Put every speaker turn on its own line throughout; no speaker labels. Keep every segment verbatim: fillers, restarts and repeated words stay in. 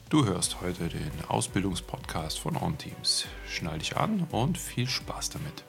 Du hörst heute den Ausbildungspodcast von OnTeams. Schnall dich an und viel Spaß damit.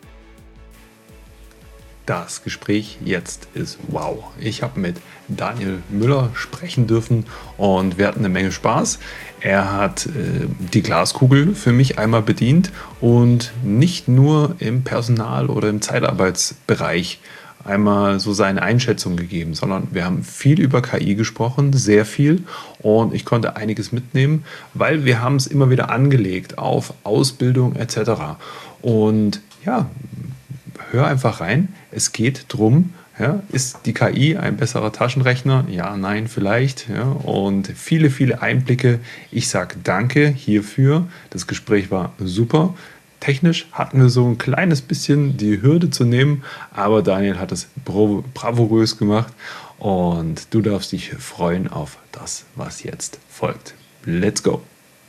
Das Gespräch jetzt ist wow. Ich habe mit Daniel Müller sprechen dürfen und wir hatten eine Menge Spaß. Er hat äh, die Glaskugel für mich einmal bedient und nicht nur im Personal- oder im Zeitarbeitsbereich einmal so seine Einschätzung gegeben, sondern wir haben viel über K I gesprochen, sehr viel, und ich konnte einiges mitnehmen, weil wir haben es immer wieder angelegt auf Ausbildung et cetera. Und ja, hör einfach rein. Es geht drum, ja, ist die K I ein besserer Taschenrechner? Ja, nein, vielleicht. Ja, und viele, viele Einblicke. Ich sage danke hierfür. Das Gespräch war super. Technisch hatten wir so ein kleines bisschen die Hürde zu nehmen, aber Daniel hat es bravourös gemacht und du darfst dich freuen auf das, was jetzt folgt. Let's go!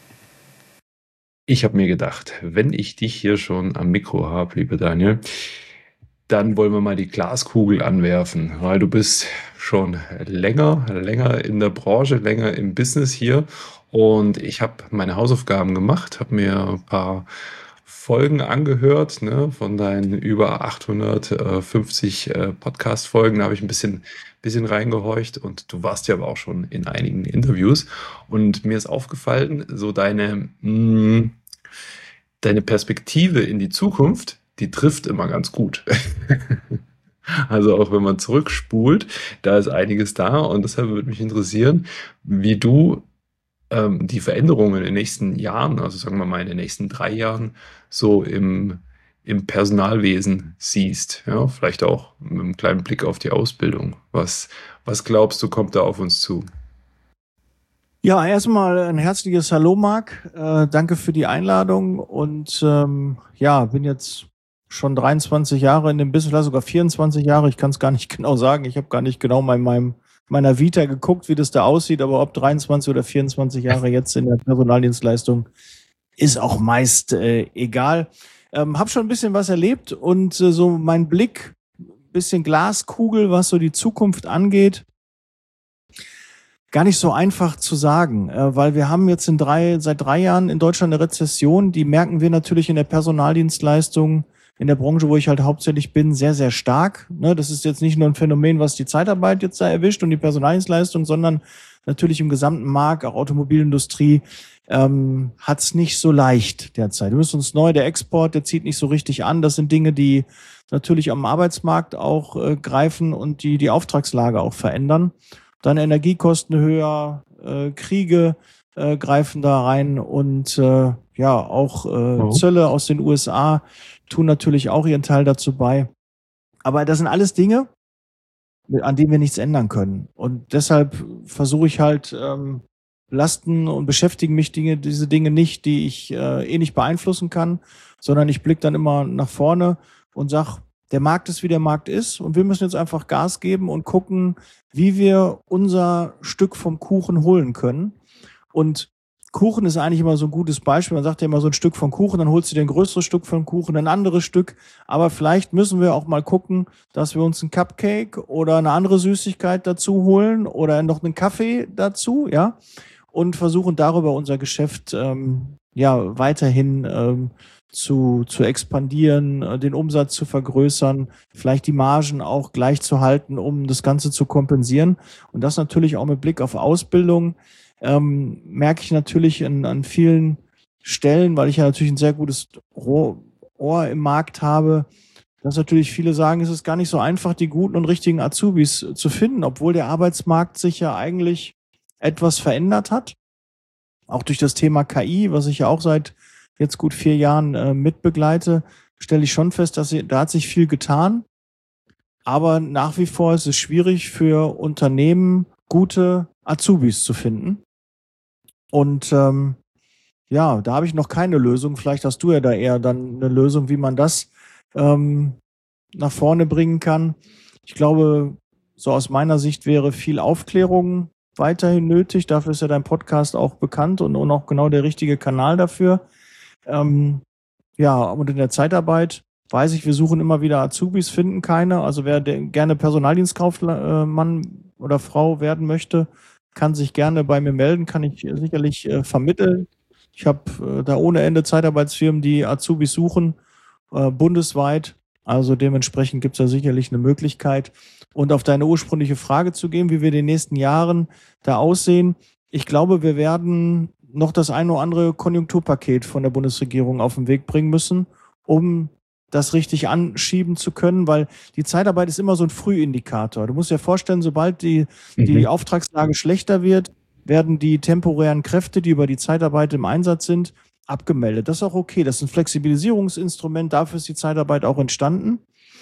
Ich habe mir gedacht, wenn ich dich hier schon am Mikro habe, lieber Daniel, dann wollen wir mal die Glaskugel anwerfen, weil du bist schon länger, länger in der Branche, länger im Business hier, und ich habe meine Hausaufgaben gemacht, habe mir ein paar Folgen angehört, ne, von deinen über achthundertfünfzig äh, Podcast-Folgen. Da habe ich ein bisschen, bisschen reingehorcht, und du warst ja aber auch schon in einigen Interviews. Und mir ist aufgefallen, so deine, mh, deine Perspektive in die Zukunft, die trifft immer ganz gut. Also auch wenn man zurückspult, da ist einiges da, und deshalb würde mich interessieren, wie du ähm, die Veränderungen in den nächsten Jahren, also sagen wir mal in den nächsten drei Jahren, so im, im Personalwesen siehst. Ja, vielleicht auch mit einem kleinen Blick auf die Ausbildung. Was, was glaubst du, kommt da auf uns zu?
Ja, erstmal ein herzliches Hallo, Marc. Äh, danke für die Einladung. Und ähm, ja, bin jetzt schon dreiundzwanzig Jahre in dem Business, vielleicht sogar vierundzwanzig Jahre. Ich kann es gar nicht genau sagen. Ich habe gar nicht genau in meinem, meiner Vita geguckt, wie das da aussieht. Aber ob dreiundzwanzig oder vierundzwanzig Jahre jetzt in der Personaldienstleistung, ist auch meist äh, egal. Ähm, hab schon ein bisschen was erlebt, und äh, so mein Blick, bisschen Glaskugel, was so die Zukunft angeht, gar nicht so einfach zu sagen, äh, weil wir haben jetzt in drei, seit drei Jahren in Deutschland eine Rezession. Die merken wir natürlich in der Personaldienstleistung, in der Branche, wo ich halt hauptsächlich bin, sehr, sehr stark. Ne, das ist jetzt nicht nur ein Phänomen, was die Zeitarbeit jetzt da erwischt und die Personaldienstleistung, sondern natürlich im gesamten Markt, auch Automobilindustrie, ähm, hat es nicht so leicht derzeit. Wir müssen uns neu, der Export, der zieht nicht so richtig an. Das sind Dinge, die natürlich am Arbeitsmarkt auch äh, greifen und die die Auftragslage auch verändern. Dann Energiekosten höher, äh, Kriege äh, greifen da rein, und äh, ja, auch äh,
Oh.
Zölle aus den U S A tun natürlich auch ihren Teil dazu bei. Aber das sind alles Dinge, an denen wir nichts ändern können. Und deshalb versuche ich halt, ähm, Lasten und beschäftigen mich Dinge, diese Dinge nicht, die ich äh, eh nicht beeinflussen kann, sondern ich blicke dann immer nach vorne und sag, der Markt ist, wie der Markt ist, und wir müssen jetzt einfach Gas geben und gucken, wie wir unser Stück vom Kuchen holen können. Und Kuchen ist eigentlich immer so ein gutes Beispiel. Man sagt ja immer, so ein Stück vom Kuchen, dann holst du dir ein größeres Stück vom Kuchen, ein anderes Stück. Aber vielleicht müssen wir auch mal gucken, dass wir uns ein Cupcake oder eine andere Süßigkeit dazu holen oder noch einen Kaffee dazu, ja, und versuchen darüber unser Geschäft ähm, ja weiterhin ähm, zu, zu expandieren, äh, den Umsatz zu vergrößern, vielleicht die Margen auch gleich zu halten, um das Ganze zu kompensieren. Und das natürlich auch mit Blick auf Ausbildung. Ähm, merke ich natürlich an, an vielen Stellen, weil ich ja natürlich ein sehr gutes Rohr, Ohr im Markt habe, dass natürlich viele sagen, es ist gar nicht so einfach, die guten und richtigen Azubis zu finden, obwohl der Arbeitsmarkt sich ja eigentlich etwas verändert hat. Auch durch das Thema K I, was ich ja auch seit jetzt gut vier Jahren äh, mitbegleite, stelle ich schon fest, dass sie, da hat sich viel getan. Aber nach wie vor ist es schwierig für Unternehmen, gute Azubis zu finden. Und ähm, ja, da habe ich noch keine Lösung. Vielleicht hast du ja da eher dann eine Lösung, wie man das ähm, nach vorne bringen kann. Ich glaube, so aus meiner Sicht wäre viel Aufklärung weiterhin nötig. Dafür ist ja dein Podcast auch bekannt und, und auch genau der richtige Kanal dafür. Ähm, ja, und in der Zeitarbeit weiß ich, wir suchen immer wieder Azubis, finden keine. Also wer der, gerne Personaldienstkaufmann oder Frau werden möchte, kann sich gerne bei mir melden, kann ich sicherlich äh, vermitteln. Ich habe äh, da ohne Ende Zeitarbeitsfirmen, die Azubis suchen, äh, bundesweit. Also dementsprechend gibt es da sicherlich eine Möglichkeit. Und auf deine ursprüngliche Frage zu gehen, wie wir in den nächsten Jahren da aussehen. Ich glaube, wir werden noch das ein oder andere Konjunkturpaket von der Bundesregierung auf den Weg bringen müssen, um das richtig anschieben zu können, weil die Zeitarbeit ist immer so ein Frühindikator. Du musst dir vorstellen, sobald die, die
Mhm.
Auftragslage schlechter wird, werden die temporären Kräfte, die über die Zeitarbeit im Einsatz sind, abgemeldet. Das ist auch okay. Das ist ein Flexibilisierungsinstrument. Dafür ist die Zeitarbeit auch entstanden.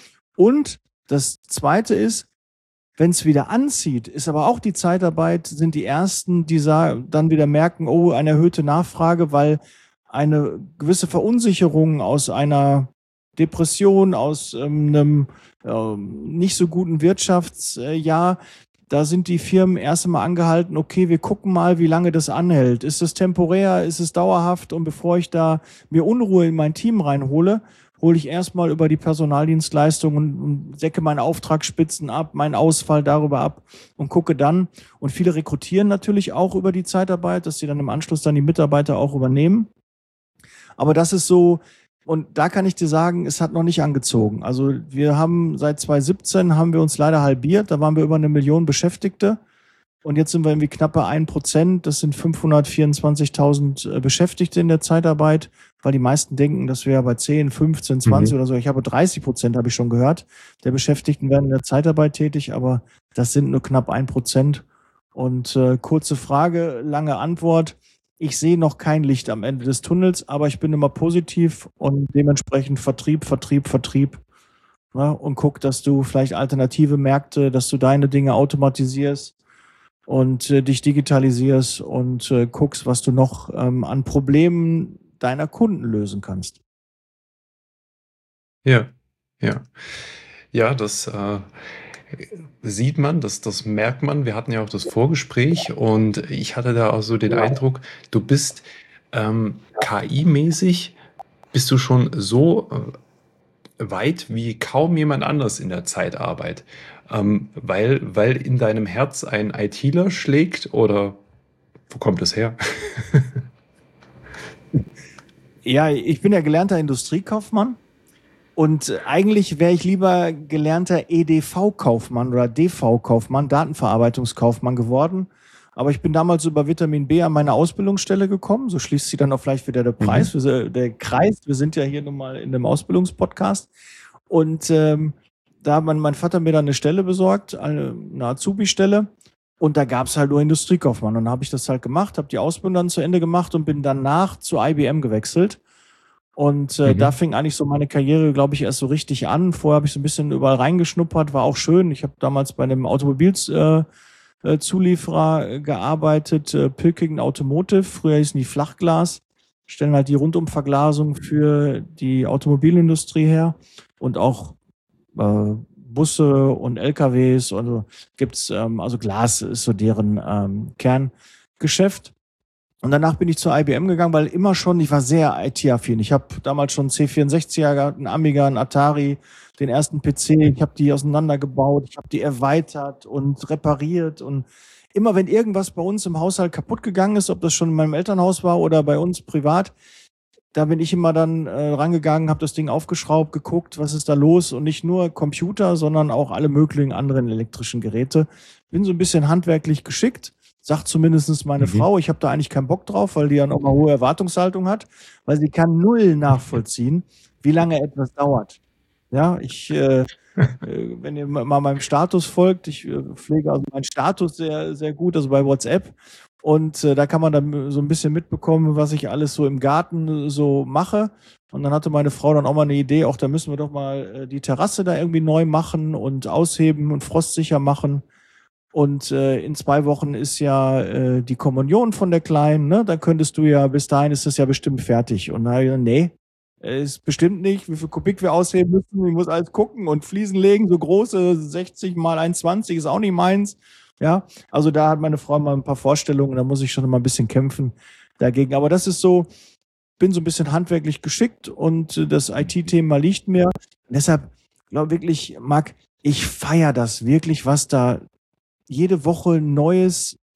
Und das Zweite ist, wenn es wieder anzieht, ist aber auch die Zeitarbeit, sind die Ersten, die sa- dann wieder merken, oh, eine erhöhte Nachfrage, weil eine gewisse Verunsicherung aus einer Depression, aus ähm, einem ähm, nicht so guten Wirtschaftsjahr, da sind die Firmen erst einmal angehalten, okay, wir gucken mal, wie lange das anhält. Ist es temporär, ist es dauerhaft? Und bevor ich da mir Unruhe in mein Team reinhole, hole ich erstmal über die Personaldienstleistung und, und decke meine Auftragsspitzen ab, meinen Ausfall darüber ab und gucke dann. Und viele rekrutieren natürlich auch über die Zeitarbeit, dass sie dann im Anschluss dann die Mitarbeiter auch übernehmen. Aber das ist so, und da kann ich dir sagen, es hat noch nicht angezogen. Also wir haben seit zwanzig siebzehn haben wir uns leider halbiert, da waren wir über eine Million Beschäftigte. Und jetzt sind wir irgendwie knapp bei ein Prozent. Das sind fünfhundertvierundzwanzigtausend äh, Beschäftigte in der Zeitarbeit, weil die meisten denken, dass wir bei zehn, fünfzehn, zwanzig
Mhm.
oder so. Ich habe dreißig Prozent, habe ich schon gehört, der Beschäftigten werden in der Zeitarbeit tätig, aber das sind nur knapp ein Prozent. Und äh, kurze Frage, lange Antwort. Ich sehe noch kein Licht am Ende des Tunnels, aber ich bin immer positiv und dementsprechend Vertrieb, Vertrieb, Vertrieb. Ne? Und guck, dass du vielleicht alternative Märkte, dass du deine Dinge automatisierst und äh, dich digitalisierst und äh, guckst, was du noch ähm, an Problemen deiner Kunden lösen kannst.
Ja, ja. Ja, das äh, sieht man, das, das merkt man. Wir hatten ja auch das Vorgespräch und ich hatte da auch so den Eindruck, du bist ähm, K I-mäßig, bist du schon so äh, weit wie kaum jemand anders in der Zeitarbeit. Ähm, weil, weil in deinem Herz ein ITler schlägt oder wo kommt das her?
Ja, ich bin ja gelernter Industriekaufmann und äh, eigentlich wäre ich lieber gelernter E D V-Kaufmann oder D V-Kaufmann, Datenverarbeitungskaufmann geworden. Aber ich bin damals über Vitamin B an meine Ausbildungsstelle gekommen. So schließt sich dann auch vielleicht wieder der Preis,
Mhm.
wir, der Kreis. Wir sind ja hier nun mal in einem Ausbildungspodcast. Und ähm, da hat mein, mein Vater mir dann eine Stelle besorgt, eine, eine Azubi-Stelle. Und da gab es halt nur Industriekaufmann. Und dann habe ich das halt gemacht, habe die Ausbildung dann zu Ende gemacht und bin danach zu I B M gewechselt. Und äh, da
Mhm.
fing eigentlich so meine Karriere, glaube ich, erst so richtig an. Vorher habe ich so ein bisschen überall reingeschnuppert, war auch schön. Ich habe damals bei einem Automobilzulieferer äh, äh, Zulieferer, äh, gearbeitet, äh, Pilkington Automotive. Früher hießen die Flachglas, stellen halt die Rundumverglasung für die Automobilindustrie her und auch äh, Busse und L K Ws. Also gibt's, ähm, also Glas ist so deren ähm, Kerngeschäft. Und danach bin ich zur I B M gegangen, weil immer schon, ich war sehr I T-affin. Ich habe damals schon einen C vierundsechziger gehabt, einen Amiga, einen Atari, den ersten P C. Ich habe die auseinandergebaut, ich habe die erweitert und repariert. Und immer wenn irgendwas bei uns im Haushalt kaputt gegangen ist, ob das schon in meinem Elternhaus war oder bei uns privat, da bin ich immer dann äh, rangegangen, habe das Ding aufgeschraubt, geguckt, was ist da los und nicht nur Computer, sondern auch alle möglichen anderen elektrischen Geräte. Bin so ein bisschen handwerklich geschickt, sagt zumindest meine
Mhm.
Frau. Ich habe da eigentlich keinen Bock drauf, weil die ja noch mal hohe Erwartungshaltung hat, weil sie kann null nachvollziehen, wie lange etwas dauert. Ja, ich, äh, äh, wenn ihr mal meinem Status folgt, ich äh, pflege also meinen Status sehr, sehr gut, also bei WhatsApp. Und äh, da kann man dann so ein bisschen mitbekommen, was ich alles so im Garten so mache. Und dann hatte meine Frau dann auch mal eine Idee, auch da müssen wir doch mal äh, die Terrasse da irgendwie neu machen und ausheben und frostsicher machen. Und äh, in zwei Wochen ist ja äh, die Kommunion von der Kleinen, ne? Dann könntest du ja, bis dahin ist das ja bestimmt fertig. Und dann hab ich gesagt, nee, äh, ist bestimmt nicht, wie viel Kubik wir ausheben müssen. Ich muss alles gucken und Fliesen legen, so große sechzig mal einundzwanzig ist auch nicht meins. Ja, also da hat meine Frau mal ein paar Vorstellungen, da muss ich schon mal ein bisschen kämpfen dagegen. Aber das ist so, bin so ein bisschen handwerklich geschickt und äh, das I T-Thema liegt mir. Und deshalb, glaube wirklich, Marc, ich feiere das wirklich, was da jede Woche Neues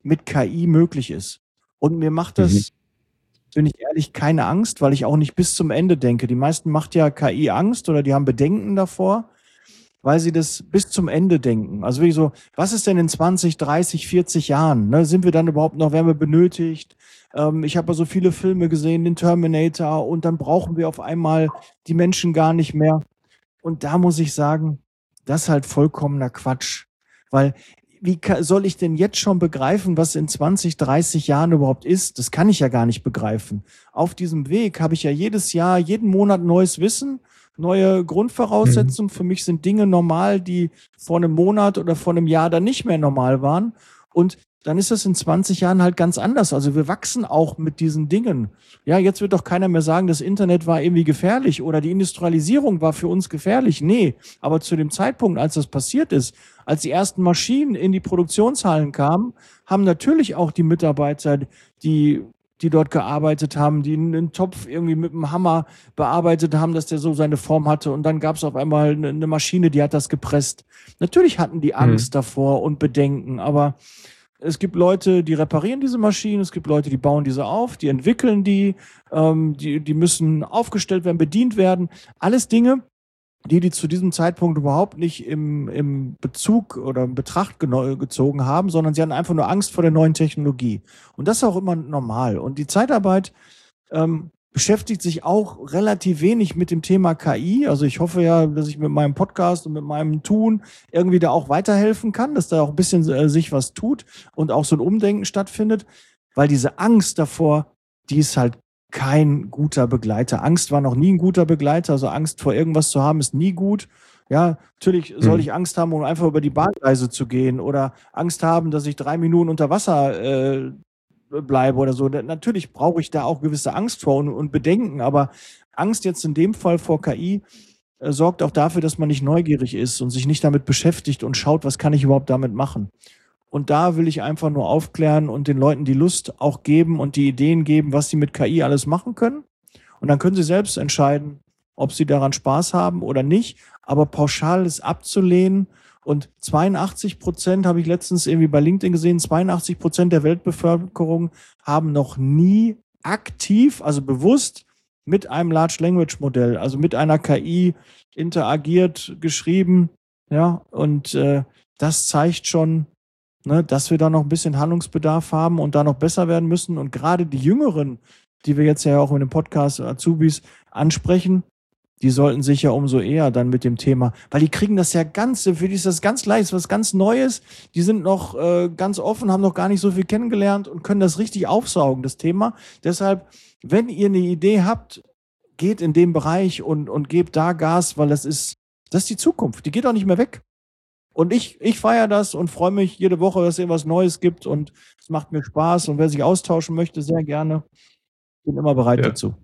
mit K I möglich ist. Und mir macht das,
Mhm.
bin ich ehrlich, keine Angst, weil ich auch nicht bis zum Ende denke. Die meisten macht ja K I Angst oder die haben Bedenken davor, weil sie das bis zum Ende denken. Also wie so, was ist denn in zwanzig, dreißig, vierzig Jahren? Ne? Sind wir dann überhaupt noch, werden wir benötigt? Ähm, ich habe ja so viele Filme gesehen, den Terminator, und dann brauchen wir auf einmal die Menschen gar nicht mehr. Und da muss ich sagen, das ist halt vollkommener Quatsch. Weil wie ka- soll ich denn jetzt schon begreifen, was in zwanzig, dreißig Jahren überhaupt ist? Das kann ich ja gar nicht begreifen. Auf diesem Weg habe ich ja jedes Jahr, jeden Monat neues Wissen, neue
Mhm.
Grundvoraussetzungen. Für mich sind Dinge normal, die vor einem Monat oder vor einem Jahr dann nicht mehr normal waren. Und dann ist das in zwanzig Jahren halt ganz anders. Also wir wachsen auch mit diesen Dingen. Ja, jetzt wird doch keiner mehr sagen, das Internet war irgendwie gefährlich oder die Industrialisierung war für uns gefährlich. Nee, aber zu dem Zeitpunkt, als das passiert ist, als die ersten Maschinen in die Produktionshallen kamen, haben natürlich auch die Mitarbeiter, die die dort gearbeitet haben, die einen Topf irgendwie mit dem Hammer bearbeitet haben, dass der so seine Form hatte. Und dann gab es auf einmal eine, eine Maschine, die hat das gepresst. Natürlich hatten die Angst
Mhm.
davor und Bedenken, aber es gibt Leute, die reparieren diese Maschinen, es gibt Leute, die bauen diese auf, die entwickeln die, ähm, die, die müssen aufgestellt werden, bedient werden. Alles Dinge, die die zu diesem Zeitpunkt überhaupt nicht im, im Bezug oder in Betracht geno- gezogen haben, sondern sie hatten einfach nur Angst vor der neuen Technologie. Und das ist auch immer normal. Und die Zeitarbeit ähm, beschäftigt sich auch relativ wenig mit dem Thema K I. Also ich hoffe ja, dass ich mit meinem Podcast und mit meinem Tun irgendwie da auch weiterhelfen kann, dass da auch ein bisschen äh, sich was tut und auch so ein Umdenken stattfindet, weil diese Angst davor, die ist halt kein guter Begleiter. Angst war noch nie ein guter Begleiter. Also Angst vor irgendwas zu haben, ist nie gut. Ja, natürlich soll
Mhm.
ich Angst haben, um einfach über die Bahngleise zu gehen oder Angst haben, dass ich drei Minuten unter Wasser äh, bleibe oder so. Da- Natürlich brauche ich da auch gewisse Angst vor und, und Bedenken, aber Angst jetzt in dem Fall vor K I äh, sorgt auch dafür, dass man nicht neugierig ist und sich nicht damit beschäftigt und schaut, was kann ich überhaupt damit machen. Und da will ich einfach nur aufklären und den Leuten die Lust auch geben und die Ideen geben, was sie mit K I alles machen können. Und dann können sie selbst entscheiden, ob sie daran Spaß haben oder nicht. Aber pauschal ist abzulehnen. Und zweiundachtzig Prozent habe ich letztens irgendwie bei LinkedIn gesehen, zweiundachtzig Prozent der Weltbevölkerung haben noch nie aktiv, also bewusst mit einem Large Language Modell, also mit einer K I interagiert, geschrieben. Ja, und äh, das zeigt schon, ne, dass wir da noch ein bisschen Handlungsbedarf haben und da noch besser werden müssen. Und gerade die Jüngeren, die wir jetzt ja auch in dem Podcast Azubis ansprechen, die sollten sich ja umso eher dann mit dem Thema, weil die kriegen das ja ganz, für die ist das ganz leicht, was ganz Neues. Die sind noch äh, ganz offen, haben noch gar nicht so viel kennengelernt und können das richtig aufsaugen, das Thema. Deshalb, wenn ihr eine Idee habt, geht in dem Bereich und, und gebt da Gas, weil das ist, das ist die Zukunft. Die geht auch nicht mehr weg. Und ich, ich feiere das und freue mich jede Woche, dass es irgendwas Neues gibt und es macht mir Spaß. Und wer sich austauschen möchte, sehr gerne. Bin immer bereit
Ja.
dazu.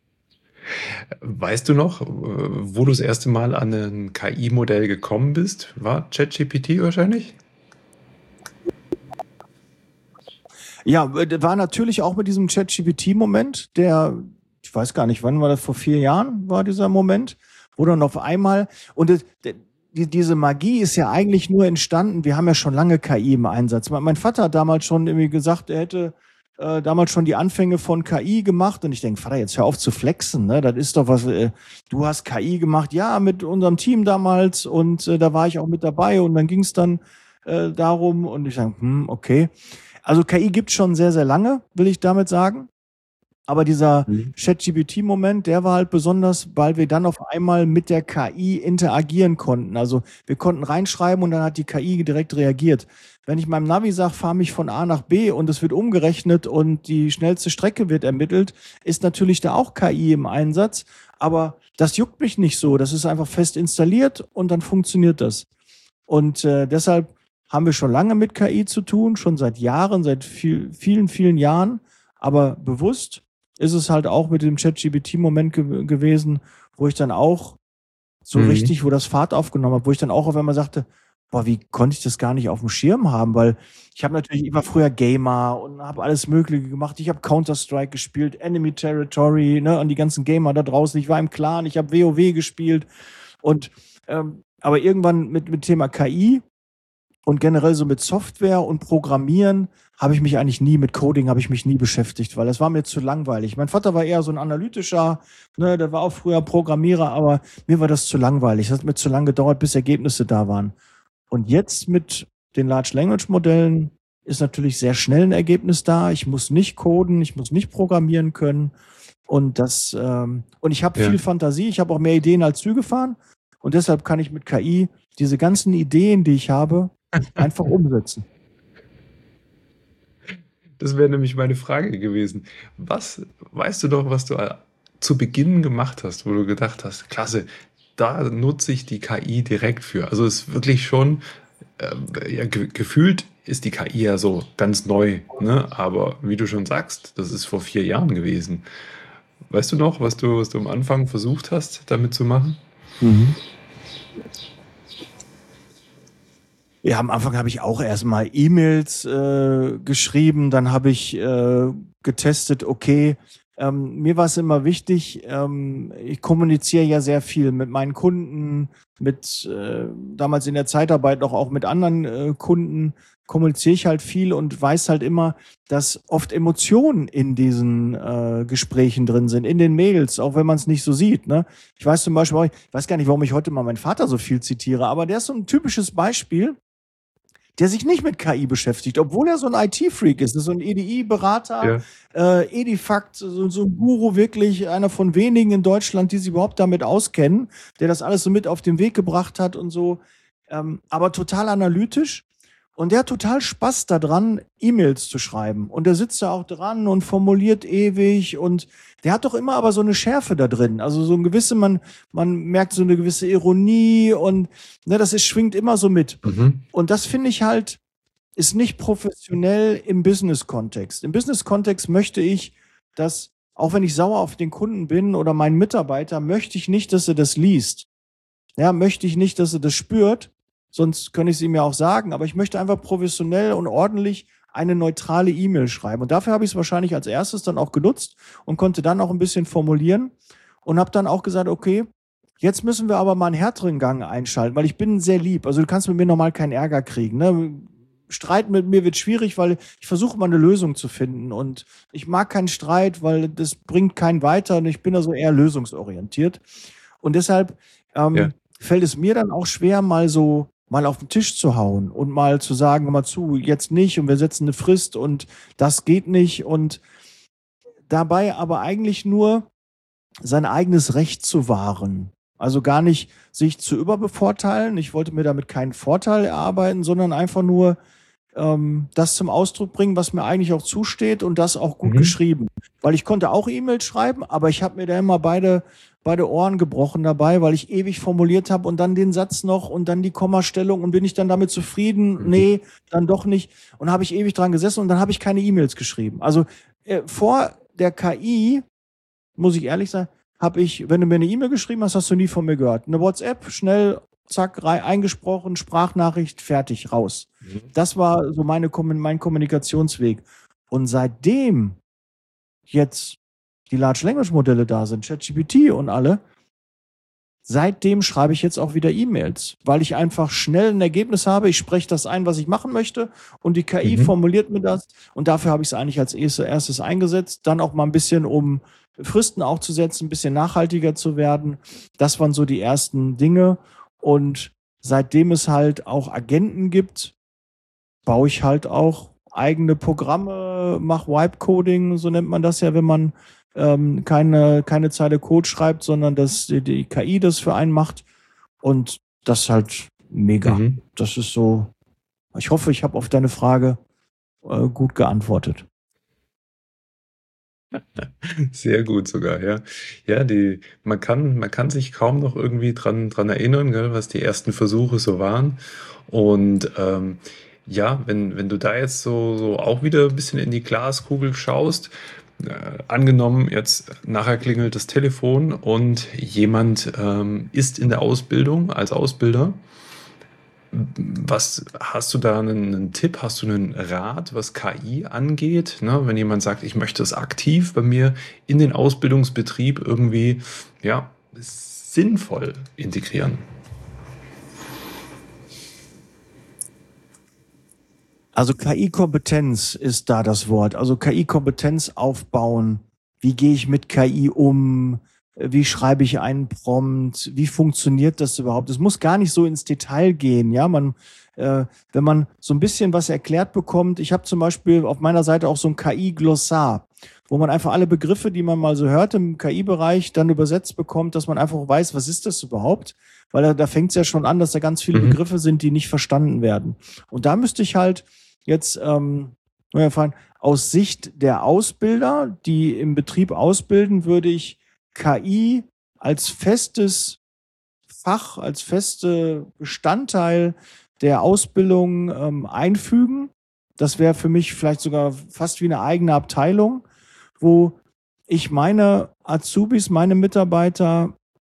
Weißt du noch, äh, wo du das erste Mal an ein K I-Modell gekommen bist? War ChatGPT wahrscheinlich?
Ja, äh, war natürlich auch mit diesem ChatGPT-Moment, der, ich weiß gar nicht, wann war das, vor vier Jahren war dieser Moment, wo dann auf einmal, und das, die, diese Magie ist ja eigentlich nur entstanden, wir haben ja schon lange K I im Einsatz. Mein, mein Vater hat damals schon irgendwie gesagt, er hätte äh, damals schon die Anfänge von K I gemacht und ich denke, Vater, jetzt hör auf zu flexen, ne? Das ist doch was, äh, du hast K I gemacht, ja, mit unserem Team damals und äh, da war ich auch mit dabei und dann ging es dann äh, darum und ich sage, hm, okay. Also K I gibt schon sehr, sehr lange, will ich damit sagen. Aber dieser
Mhm.
ChatGPT-Moment, der war halt besonders, weil wir dann auf einmal mit der K I interagieren konnten. Also wir konnten reinschreiben und dann hat die K I direkt reagiert. Wenn ich meinem Navi sage, fahr mich von A nach B und es wird umgerechnet und die schnellste Strecke wird ermittelt, ist natürlich da auch K I im Einsatz. Aber das juckt mich nicht so. Das ist einfach fest installiert und dann funktioniert das. Und äh, deshalb haben wir schon lange mit K I zu tun, schon seit Jahren, seit viel, vielen, vielen Jahren. Aber bewusst ist es halt auch mit dem ChatGPT-Moment ge gewesen, wo ich dann auch so
Mhm.
richtig, wo das Fahrt aufgenommen hat, wo ich dann auch auf einmal sagte, boah, wie konnte ich das gar nicht auf dem Schirm haben? Weil ich habe natürlich, ich war früher Gamer und habe alles Mögliche gemacht. Ich habe Counter-Strike gespielt, Enemy Territory, ne, und die ganzen Gamer da draußen. Ich war im Clan, ich habe WoW gespielt und ähm, aber irgendwann mit mit Thema K I Und generell so mit Software und Programmieren habe ich mich eigentlich nie, mit Coding habe ich mich nie beschäftigt, weil das war mir zu langweilig. Mein Vater war eher so ein analytischer, ne, der war auch früher Programmierer, aber mir war das zu langweilig. Das hat mir zu lange gedauert, bis Ergebnisse da waren. Und jetzt mit den Large Language Modellen ist natürlich sehr schnell ein Ergebnis da. Ich muss nicht coden, ich muss nicht programmieren können. Und das, ähm, und ich habe
Ja.
viel Fantasie, ich habe auch mehr Ideen als Züge fahren. Und deshalb kann ich mit K I diese ganzen Ideen, die ich habe, einfach umsetzen.
Das wäre nämlich meine Frage gewesen. Was, weißt du doch, was du äh, zu Beginn gemacht hast, wo du gedacht hast, klasse, da nutze ich die K I direkt für. Also es ist wirklich schon, ähm, ja, ge gefühlt ist die K I ja so ganz neu, ne? Aber wie du schon sagst, das ist vor vier Jahren gewesen. Weißt du noch, was du, was du am Anfang versucht hast, damit zu machen?
Mhm. Ja, am Anfang habe ich auch erstmal E-Mails äh, geschrieben, dann habe ich äh, getestet, okay, ähm, mir war es immer wichtig, ähm, ich kommuniziere ja sehr viel mit meinen Kunden, mit äh, damals in der Zeitarbeit noch auch mit anderen äh, Kunden kommuniziere ich halt viel und weiß halt immer, dass oft Emotionen in diesen äh, Gesprächen drin sind, in den Mails, auch wenn man es nicht so sieht. Ne? Ich weiß zum Beispiel, auch, ich weiß gar nicht, warum ich heute mal meinen Vater so viel zitiere, aber der ist so ein typisches Beispiel, der sich nicht mit K I beschäftigt, obwohl er so ein I T-Freak ist. Das ist so ein E D I-Berater,
Ja.
äh, Edifact, so, so ein Guru, wirklich einer von wenigen in Deutschland, die sich überhaupt damit auskennen, der das alles so mit auf den Weg gebracht hat und so. Ähm, aber total analytisch. Und der hat total Spaß daran, E-Mails zu schreiben. Und der sitzt da auch dran und formuliert ewig. Und der hat doch immer aber so eine Schärfe da drin. Also so ein gewisse, man, man merkt so eine gewisse Ironie und ne, das ist, schwingt immer so mit.
Mhm.
Und das finde ich halt, ist nicht professionell im Business-Kontext. Im Business-Kontext möchte ich, dass, auch wenn ich sauer auf den Kunden bin oder meinen Mitarbeiter, möchte ich nicht, dass er das liest. Ja, möchte ich nicht, dass er das spürt. Sonst könnte ich es ihm ja auch sagen. Aber ich möchte einfach professionell und ordentlich eine neutrale E-Mail schreiben. Und dafür habe ich es wahrscheinlich als erstes dann auch genutzt und konnte dann auch ein bisschen formulieren und habe dann auch gesagt, okay, jetzt müssen wir aber mal einen härteren Gang einschalten, weil ich bin sehr lieb. Also du kannst mit mir normal keinen Ärger kriegen. Ne? Streit mit mir wird schwierig, weil ich versuche mal eine Lösung zu finden. Und ich mag keinen Streit, weil das bringt keinen weiter. Und ich bin da so eher lösungsorientiert. Und deshalb ähm,
Ja.
fällt es mir dann auch schwer, mal so mal auf den Tisch zu hauen und mal zu sagen, hör mal zu, jetzt nicht und wir setzen eine Frist und das geht nicht. Und dabei aber eigentlich nur sein eigenes Recht zu wahren. Also gar nicht sich zu überbevorteilen. Ich wollte mir damit keinen Vorteil erarbeiten, sondern einfach nur ähm, das zum Ausdruck bringen, was mir eigentlich auch zusteht und das auch gut
Mhm.
geschrieben. Weil ich konnte auch E-Mails schreiben, aber ich habe mir da immer beide, beide Ohren gebrochen dabei, weil ich ewig formuliert habe und dann den Satz noch und dann die Kommastellung und bin ich dann damit zufrieden?
Mhm.
Nee, dann doch nicht. Und habe ich ewig dran gesessen und dann habe ich keine E-Mails geschrieben. Also äh, vor der K I, muss ich ehrlich sein, habe ich, wenn du mir eine E-Mail geschrieben hast, hast du nie von mir gehört. Eine WhatsApp, schnell, zack, rei- eingesprochen, Sprachnachricht, fertig, raus.
Mhm.
Das war so meine, Kommun- mein Kommunikationsweg. Und seitdem jetzt die Large Language Modelle da sind, ChatGPT und alle, seitdem schreibe ich jetzt auch wieder E-Mails, weil ich einfach schnell ein Ergebnis habe. Ich spreche das ein, was ich machen möchte und die K I
Mhm.
formuliert mir das und dafür habe ich es eigentlich als erste- erstes eingesetzt. Dann auch mal ein bisschen, um Fristen auch zu setzen, ein bisschen nachhaltiger zu werden. Das waren so die ersten Dinge und seitdem es halt auch Agenten gibt, baue ich halt auch eigene Programme, mache Vibe-Coding, so nennt man das ja, wenn man ähm, keine, keine Zeile Code schreibt, sondern dass die, die K I das für einen macht. Und das ist halt mega.
Mhm.
Das ist so, ich hoffe, ich habe auf deine Frage äh, gut geantwortet.
Sehr gut sogar, ja. Ja, die, man kann, man kann sich kaum noch irgendwie dran, dran erinnern, gell, was die ersten Versuche so waren. Und ähm, ja, wenn, wenn du da jetzt so, so auch wieder ein bisschen in die Glaskugel schaust, äh, angenommen, jetzt nachher klingelt das Telefon und jemand ähm, ist in der Ausbildung als Ausbilder. Was hast du da einen, einen Tipp? Hast du einen Rat, was K I angeht? Ne, wenn jemand sagt, ich möchte es aktiv bei mir in den Ausbildungsbetrieb irgendwie ja, sinnvoll integrieren.
Also K I-Kompetenz ist da das Wort. Also K I-Kompetenz aufbauen. Wie gehe ich mit K I um? Wie schreibe ich einen Prompt? Wie funktioniert das überhaupt? Es muss gar nicht so ins Detail gehen. Ja, man, äh, wenn man so ein bisschen was erklärt bekommt. Ich habe zum Beispiel auf meiner Seite auch so ein K I-Glossar, wo man einfach alle Begriffe, die man mal so hört im K I-Bereich, dann übersetzt bekommt, dass man einfach weiß, was ist das überhaupt? Weil da, da fängt es ja schon an, dass da ganz viele
Mhm.
Begriffe sind, die nicht verstanden werden. Und da müsste ich halt jetzt ähm, nur erfahren, aus Sicht der Ausbilder, die im Betrieb ausbilden, würde ich K I als festes Fach, als feste Bestandteil der Ausbildung ähm, einfügen. Das wäre für mich vielleicht sogar fast wie eine eigene Abteilung, wo ich meine Azubis, meine Mitarbeiter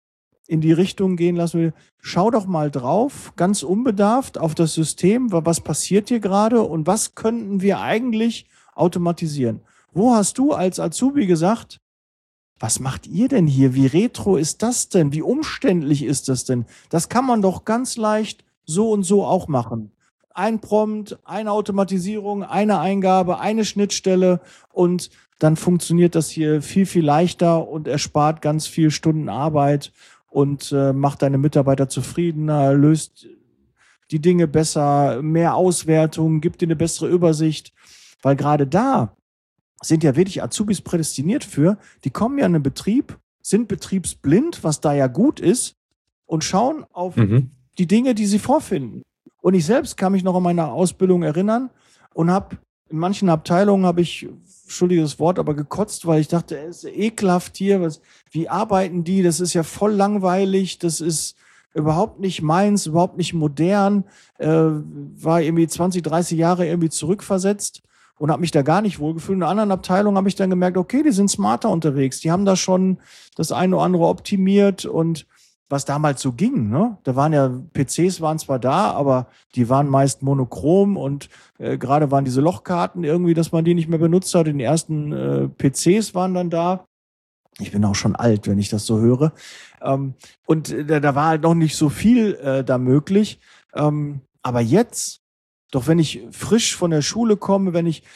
in die Richtung gehen lassen will. Schau doch mal drauf, ganz unbedarft auf das System, was passiert hier gerade und was könnten wir eigentlich automatisieren? Wo hast du als Azubi gesagt, was macht ihr denn hier? Wie retro ist das denn? Wie umständlich ist das denn? Das kann man doch ganz leicht so und so auch machen. Ein Prompt, eine Automatisierung, eine Eingabe, eine Schnittstelle und dann funktioniert das hier viel, viel leichter und erspart ganz viel Stunden Arbeit und äh, macht deine Mitarbeiter zufriedener, löst die Dinge besser, mehr Auswertung, gibt dir eine bessere Übersicht. Weil gerade da sind ja wirklich Azubis prädestiniert für, die kommen ja in einen Betrieb, sind betriebsblind, was da ja gut ist, und schauen auf
Mhm.
die Dinge, die sie vorfinden. Und ich selbst kann mich noch an meine Ausbildung erinnern und habe in manchen Abteilungen habe ich, entschuldiges Wort, aber gekotzt, weil ich dachte, es ist ekelhaft hier, was, wie arbeiten die? Das ist ja voll langweilig, das ist überhaupt nicht meins, überhaupt nicht modern, äh, war irgendwie zwanzig, dreißig Jahre irgendwie zurückversetzt und habe mich da gar nicht wohlgefühlt. In einer anderen Abteilung habe ich dann gemerkt, okay, die sind smarter unterwegs, die haben da schon das eine oder andere optimiert und was damals so ging, ne? Da waren ja, P Cs waren zwar da, aber die waren meist monochrom und äh, gerade waren diese Lochkarten irgendwie, dass man die nicht mehr benutzt hat. Die ersten äh, P Cs waren dann da. Ich bin auch schon alt, wenn ich das so höre. Ähm, und äh, da war halt noch nicht so viel äh, da möglich. Ähm, aber jetzt, doch wenn ich frisch von der Schule komme, wenn ich,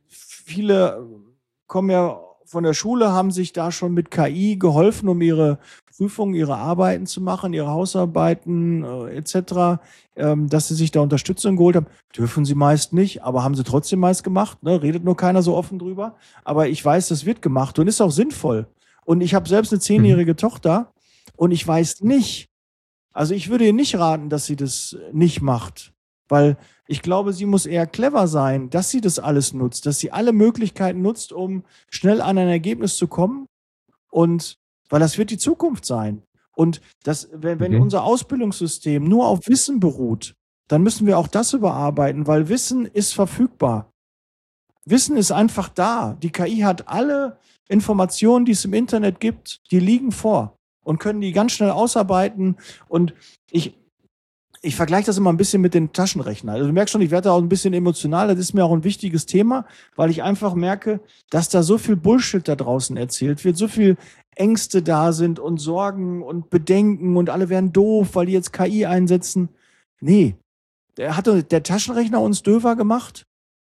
viele kommen ja von der Schule, haben sich da schon mit K I geholfen, um ihre Prüfungen, ihre Arbeiten zu machen, ihre Hausarbeiten äh, et cetera, ähm, dass sie sich da Unterstützung geholt haben. Dürfen sie meist nicht, aber haben sie trotzdem meist gemacht. Ne? Redet nur keiner so offen drüber. Aber ich weiß, das wird gemacht und ist auch sinnvoll. Und ich habe selbst eine zehnjährige
Mhm.
Tochter und ich weiß nicht, also ich würde ihr nicht raten, dass sie das nicht macht, weil ich glaube, sie muss eher clever sein, dass sie das alles nutzt, dass sie alle Möglichkeiten nutzt, um schnell an ein Ergebnis zu kommen. Und weil das wird die Zukunft sein. Und das, wenn, wenn
Mhm.
unser Ausbildungssystem nur auf Wissen beruht, dann müssen wir auch das überarbeiten, weil Wissen ist verfügbar. Wissen ist einfach da. Die K I hat alle Informationen, die es im Internet gibt, die liegen vor und können die ganz schnell ausarbeiten. Und ich, ich vergleiche das immer ein bisschen mit den Taschenrechnern. Also du merkst schon, ich werde da auch ein bisschen emotional. Das ist mir auch ein wichtiges Thema, weil ich einfach merke, dass da so viel Bullshit da draußen erzählt wird, so viel Ängste da sind und Sorgen und Bedenken und alle werden doof, weil die jetzt K I einsetzen. Nee, der hat der Taschenrechner uns döver gemacht?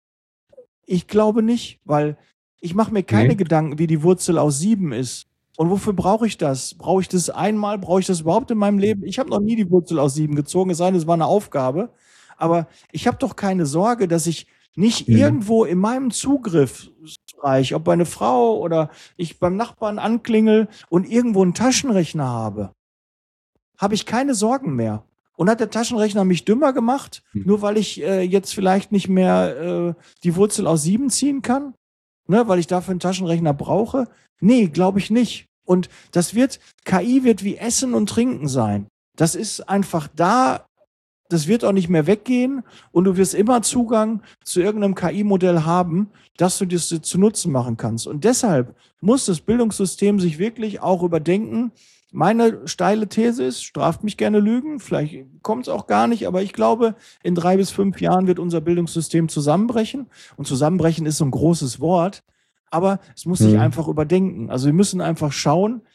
Ich glaube nicht, weil ich mache mir keine
Nee.
Gedanken, wie die Wurzel aus sieben ist. Und wofür brauche ich das? Brauche ich das einmal? Brauche ich das überhaupt in meinem Leben? Ich habe noch nie die Wurzel aus sieben gezogen, es sei denn, es war eine Aufgabe. Aber ich habe doch keine Sorge, dass ich nicht
Mhm.
irgendwo in meinem Zugriffsbereich, ob bei einer Frau oder ich beim Nachbarn anklingel und irgendwo einen Taschenrechner habe, habe ich keine Sorgen mehr. Und hat der Taschenrechner mich dümmer gemacht,
Hm.
nur weil ich äh, jetzt vielleicht nicht mehr äh, die Wurzel aus sieben ziehen kann? Ne, weil ich dafür einen Taschenrechner brauche? Nee, glaube ich nicht. Und das wird, K I wird wie Essen und Trinken sein. Das ist einfach da, das wird auch nicht mehr weggehen und du wirst immer Zugang zu irgendeinem K I-Modell haben, dass du das zu Nutzen machen kannst. Und deshalb muss das Bildungssystem sich wirklich auch überdenken. Meine steile These ist, straft mich gerne Lügen, vielleicht kommt es auch gar nicht, aber ich glaube, in drei bis fünf Jahren wird unser Bildungssystem zusammenbrechen. Und zusammenbrechen ist so ein großes Wort, aber es muss sich
Mhm.
einfach überdenken. Also wir müssen einfach schauen,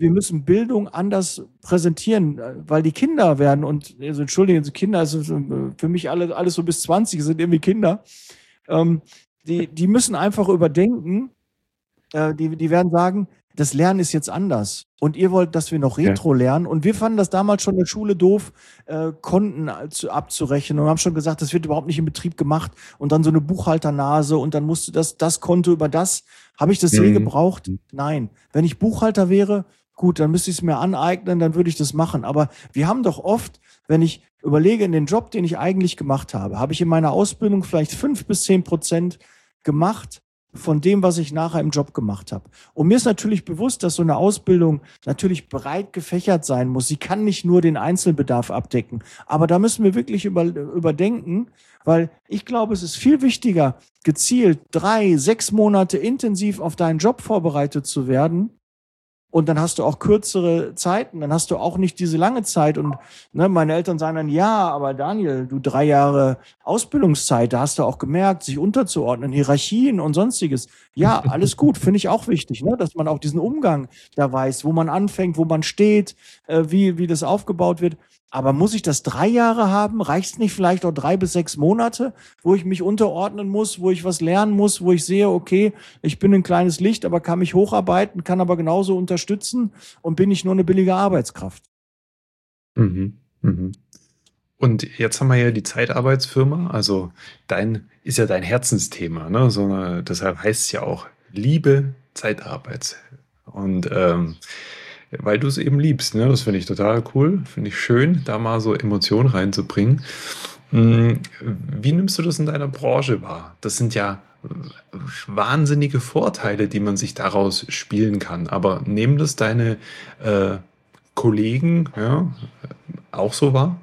wir müssen Bildung anders präsentieren, äh, weil die Kinder werden und, also entschuldigen Sie, Kinder, also äh, für mich alle, alles so bis zwanzig sind irgendwie Kinder. Ähm, die, die müssen einfach überdenken, äh, die, die werden sagen, das Lernen ist jetzt anders. Und ihr wollt, dass wir noch
Ja.
Retro lernen. Und wir fanden das damals schon in der Schule doof, äh, Konten zu, abzurechnen und haben schon gesagt, das wird überhaupt nicht im Betrieb gemacht. Und dann so eine Buchhalternase und dann musste das, das Konto über das. Habe ich das je
Mhm.
gebraucht? Nein. Wenn ich Buchhalter wäre, gut, dann müsste ich es mir aneignen, dann würde ich das machen. Aber wir haben doch oft, wenn ich überlege, in den Job, den ich eigentlich gemacht habe, habe ich in meiner Ausbildung vielleicht fünf bis zehn Prozent gemacht von dem, was ich nachher im Job gemacht habe. Und mir ist natürlich bewusst, dass so eine Ausbildung natürlich breit gefächert sein muss. Sie kann nicht nur den Einzelbedarf abdecken. Aber da müssen wir wirklich über, überdenken, weil ich glaube, es ist viel wichtiger, gezielt drei, sechs Monate intensiv auf deinen Job vorbereitet zu werden. Und dann hast du auch kürzere Zeiten, dann hast du auch nicht diese lange Zeit. Und ne, meine Eltern sagen dann, ja, aber Daniel, du drei Jahre Ausbildungszeit, da hast du auch gemerkt, sich unterzuordnen, Hierarchien und sonstiges. Ja, alles gut, finde ich auch wichtig, ne, dass man auch diesen Umgang da weiß, wo man anfängt, wo man steht, äh, wie, wie das aufgebaut wird. Aber muss ich das drei Jahre haben? Reicht es nicht vielleicht auch drei bis sechs Monate, wo ich mich unterordnen muss, wo ich was lernen muss, wo ich sehe, okay, ich bin ein kleines Licht, aber kann mich hocharbeiten, kann aber genauso unterstützen und bin nicht nur eine billige Arbeitskraft.
Mhm. Mhm. Und jetzt haben wir ja die Zeitarbeitsfirma, also dein ist ja dein Herzensthema, ne? So eine, deshalb heißt es ja auch Liebe Zeitarbeit. Und ähm, weil du es eben liebst, ne? Das finde ich total cool, finde ich schön, da mal so Emotionen reinzubringen. Hm, Wie nimmst du das in deiner Branche wahr? Das sind ja wahnsinnige Vorteile, die man sich daraus spielen kann. Aber nehmen das deine äh, Kollegen, ja, auch so wahr?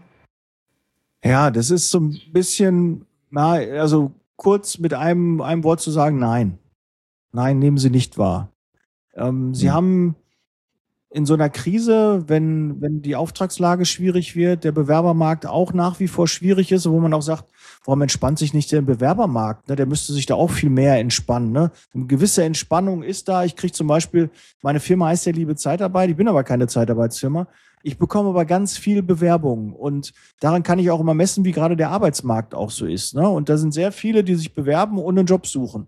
Ja, das ist so ein bisschen, na, also kurz mit einem, einem Wort zu sagen, nein. Nein, nehmen Sie nicht wahr. Ähm, Sie
Hm.
haben in so einer Krise, wenn, wenn die Auftragslage schwierig wird, der Bewerbermarkt auch nach wie vor schwierig ist, wo man auch sagt, warum entspannt sich nicht der Bewerbermarkt? Ne? Der müsste sich da auch viel mehr entspannen. Ne? Eine gewisse Entspannung ist da. Ich kriege zum Beispiel, meine Firma heißt ja Liebe Zeitarbeit, ich bin aber keine Zeitarbeitsfirma. Ich bekomme aber ganz viel Bewerbungen und daran kann ich auch immer messen, wie gerade der Arbeitsmarkt auch so ist. Ne? Und da sind sehr viele, die sich bewerben und einen Job suchen.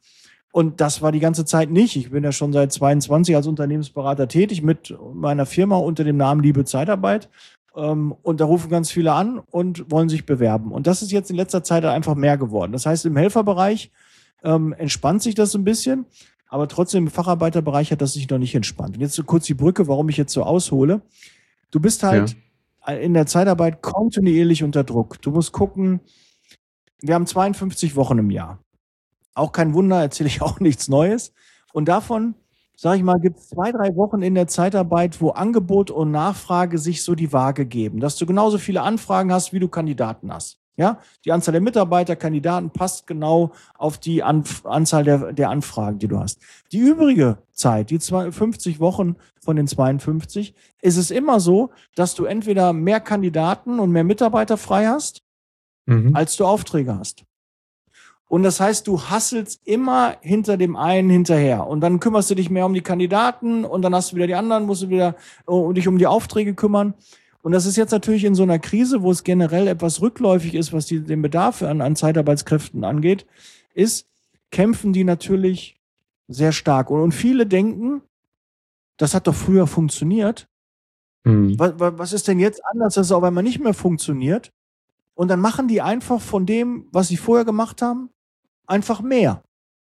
Und das war die ganze Zeit nicht. Ich bin ja schon seit zweiundzwanzig als Unternehmensberater tätig mit meiner Firma unter dem Namen Liebe Zeitarbeit. Ähm, und da rufen ganz viele an und wollen sich bewerben. Und das ist jetzt in letzter Zeit einfach mehr geworden. Das heißt, im Helferbereich ähm, entspannt sich das ein bisschen, aber trotzdem im Facharbeiterbereich hat das sich noch nicht entspannt. Und jetzt so kurz die Brücke, warum ich jetzt so aushole. Du bist halt in der Zeitarbeit kontinuierlich unter Druck. Du musst gucken, wir haben zweiundfünfzig Wochen im Jahr. Auch kein Wunder, erzähle ich auch nichts Neues. Und davon, sage ich mal, gibt es zwei, drei Wochen in der Zeitarbeit, wo Angebot und Nachfrage sich so die Waage geben. Dass du genauso viele Anfragen hast, wie du Kandidaten hast. Ja, die Anzahl der Mitarbeiter, Kandidaten passt genau auf die Anf- Anzahl der, der Anfragen, die du hast. Die übrige Zeit, die fünfzig Wochen von den zweiundfünfzig, ist es immer so, dass du entweder mehr Kandidaten und mehr Mitarbeiter frei hast,
Mhm.
als du Aufträge hast. Und das heißt, du hasselst immer hinter dem einen hinterher. Und dann kümmerst du dich mehr um die Kandidaten und dann hast du wieder die anderen, musst du wieder uh, dich um die Aufträge kümmern. Und das ist jetzt natürlich in so einer Krise, wo es generell etwas rückläufig ist, was die, den Bedarf an, an Zeitarbeitskräften angeht, ist, kämpfen die natürlich sehr stark. Und, und viele denken, das hat doch früher funktioniert.
Mhm.
Was, was ist denn jetzt anders, dass es auf einmal nicht mehr funktioniert? Und dann machen die einfach von dem, was sie vorher gemacht haben, einfach mehr.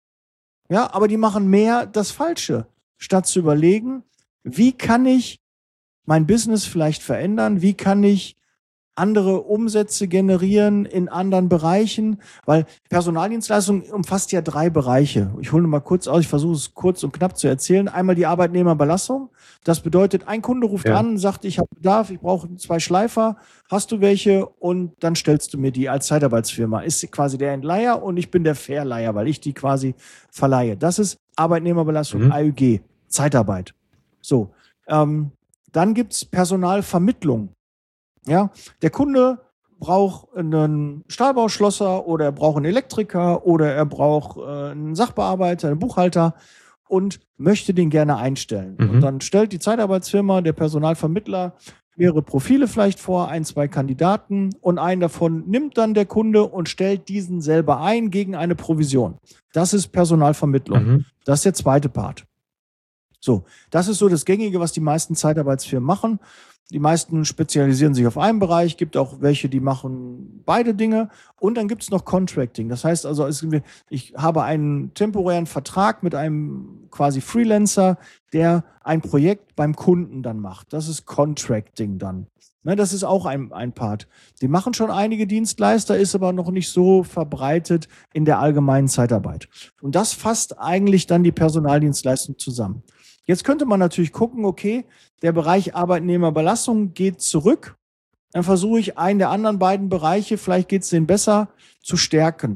Ja, aber die machen mehr das Falsche, statt zu überlegen, wie kann ich mein Business vielleicht verändern? Wie kann ich andere Umsätze generieren in anderen Bereichen? Weil Personaldienstleistung umfasst ja drei Bereiche. Ich hole mal kurz aus, ich versuche es kurz und knapp zu erzählen. Einmal die Arbeitnehmerbelastung. Das bedeutet, ein Kunde ruft
Ja.
an, sagt, ich habe Bedarf, ich brauche zwei Schleifer. Hast du welche? Und dann stellst du mir die als Zeitarbeitsfirma. Ist quasi der Entleiher und ich bin der Verleiher, weil ich die quasi verleihe. Das ist Arbeitnehmerbelastung,
Mhm.
A Ü G, Zeitarbeit. So, ähm, dann gibt's Personalvermittlung. Ja, der Kunde braucht einen Stahlbauschlosser oder er braucht einen Elektriker oder er braucht äh, einen Sachbearbeiter, einen Buchhalter und möchte den gerne einstellen.
Mhm.
Und dann stellt die Zeitarbeitsfirma, der Personalvermittler, mehrere Profile vielleicht vor, ein, zwei Kandidaten, und einen davon nimmt dann der Kunde und stellt diesen selber ein gegen eine Provision. Das ist Personalvermittlung.
Mhm.
Das ist der zweite Part. So, das ist so das Gängige, was die meisten Zeitarbeitsfirmen machen. Die meisten spezialisieren sich auf einen Bereich, gibt auch welche, die machen beide Dinge. Und dann gibt es noch Contracting. Das heißt also, es, ich habe einen temporären Vertrag mit einem quasi Freelancer, der ein Projekt beim Kunden dann macht. Das ist Contracting dann. Ne, das ist auch ein, ein Part. Die machen schon einige Dienstleister, ist aber noch nicht so verbreitet in der allgemeinen Zeitarbeit. Und das fasst eigentlich dann die Personaldienstleistung zusammen. Jetzt könnte man natürlich gucken, okay, der Bereich Arbeitnehmerbelastung geht zurück. Dann versuche ich einen der anderen beiden Bereiche, vielleicht geht es denen besser, zu stärken.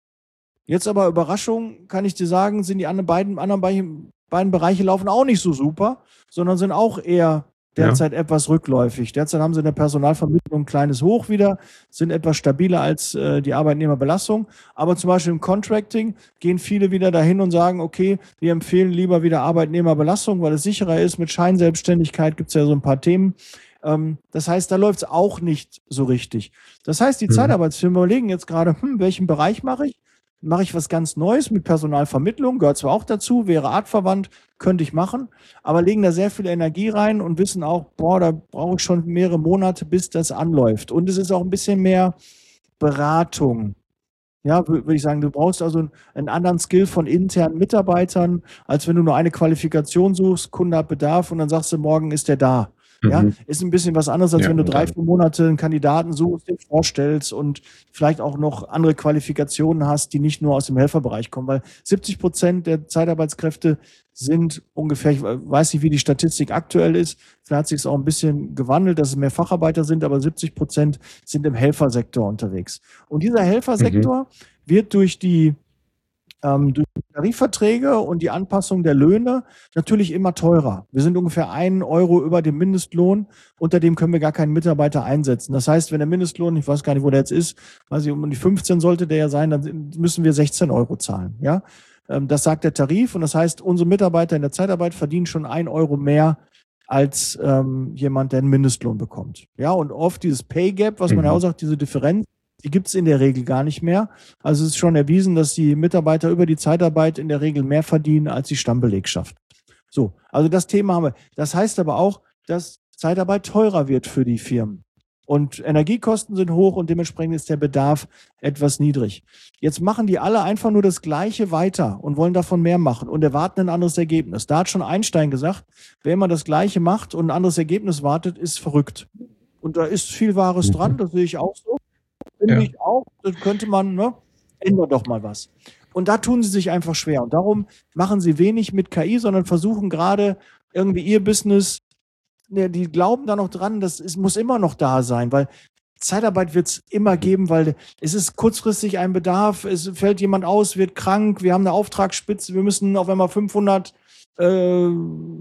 Jetzt aber Überraschung, kann ich dir sagen, sind die anderen beiden, anderen beiden, beiden Bereiche laufen auch nicht so super, sondern sind auch eher derzeit ja. etwas rückläufig. Derzeit haben sie in der Personalvermittlung ein kleines Hoch wieder, sind etwas stabiler als äh, die Arbeitnehmerbelastung. Aber zum Beispiel im Contracting gehen viele wieder dahin und sagen, okay, wir empfehlen lieber wieder Arbeitnehmerbelastung, weil es sicherer ist. Mit Scheinselbstständigkeit gibt es ja so ein paar Themen. Ähm, das heißt, da läuft es auch nicht so richtig. Das heißt, die mhm. Zeitarbeitsfirmen überlegen jetzt gerade, hm, welchen Bereich mache ich? Mache ich was ganz Neues mit Personalvermittlung, gehört zwar auch dazu, wäre artverwandt, könnte ich machen, aber legen da sehr viel Energie rein und wissen auch, boah, da brauche ich schon mehrere Monate, bis das anläuft. Und es ist auch ein bisschen mehr Beratung. Ja, würde ich sagen, du brauchst also einen anderen Skill von internen Mitarbeitern, als wenn du nur eine Qualifikation suchst, Kunde hat Bedarf und dann sagst du, morgen ist der da. Ja, mhm. ist ein bisschen was anderes, als ja, wenn du drei, vier Monate einen Kandidaten suchst, den vorstellst und vielleicht auch noch andere Qualifikationen hast, die nicht nur aus dem Helferbereich kommen, weil siebzig Prozent der Zeitarbeitskräfte sind ungefähr, ich weiß nicht, wie die Statistik aktuell ist, vielleicht hat sich es auch ein bisschen gewandelt, dass es mehr Facharbeiter sind, aber siebzig Prozent sind im Helfersektor unterwegs. Und dieser Helfersektor mhm. wird durch die Ähm, durch die Tarifverträge und die Anpassung der Löhne natürlich immer teurer. Wir sind ungefähr einen Euro über dem Mindestlohn, unter dem können wir gar keinen Mitarbeiter einsetzen. Das heißt, wenn der Mindestlohn, ich weiß gar nicht, wo der jetzt ist, weiß ich, um die fünfzehn sollte der ja sein, dann müssen wir sechzehn Euro zahlen. Ja, ähm, das sagt der Tarif und das heißt, unsere Mitarbeiter in der Zeitarbeit verdienen schon ein Euro mehr als ähm, jemand, der einen Mindestlohn bekommt. Ja, und oft dieses Pay Gap, was man ja auch sagt, diese Differenz, die gibt es in der Regel gar nicht mehr. Also es ist schon erwiesen, dass die Mitarbeiter über die Zeitarbeit in der Regel mehr verdienen als die Stammbelegschaft. So, also das Thema haben wir. Das heißt aber auch, dass Zeitarbeit teurer wird für die Firmen. Und Energiekosten sind hoch und dementsprechend ist der Bedarf etwas niedrig. Jetzt machen die alle einfach nur das Gleiche weiter und wollen davon mehr machen und erwarten ein anderes Ergebnis. Da hat schon Einstein gesagt, wer immer das Gleiche macht und ein anderes Ergebnis wartet, ist verrückt. Und da ist viel Wahres dran, das sehe ich auch so. Finde ja. ich auch, dann könnte man, ne, ändern doch mal was. Und da tun sie sich einfach schwer. Und darum machen sie wenig mit K I, sondern versuchen gerade irgendwie ihr Business, ne, die glauben da noch dran, das ist, muss immer noch da sein, weil Zeitarbeit wird es immer geben, weil es ist kurzfristig ein Bedarf, es fällt jemand aus, wird krank, wir haben eine Auftragsspitze, wir müssen auf einmal fünfhundert, äh,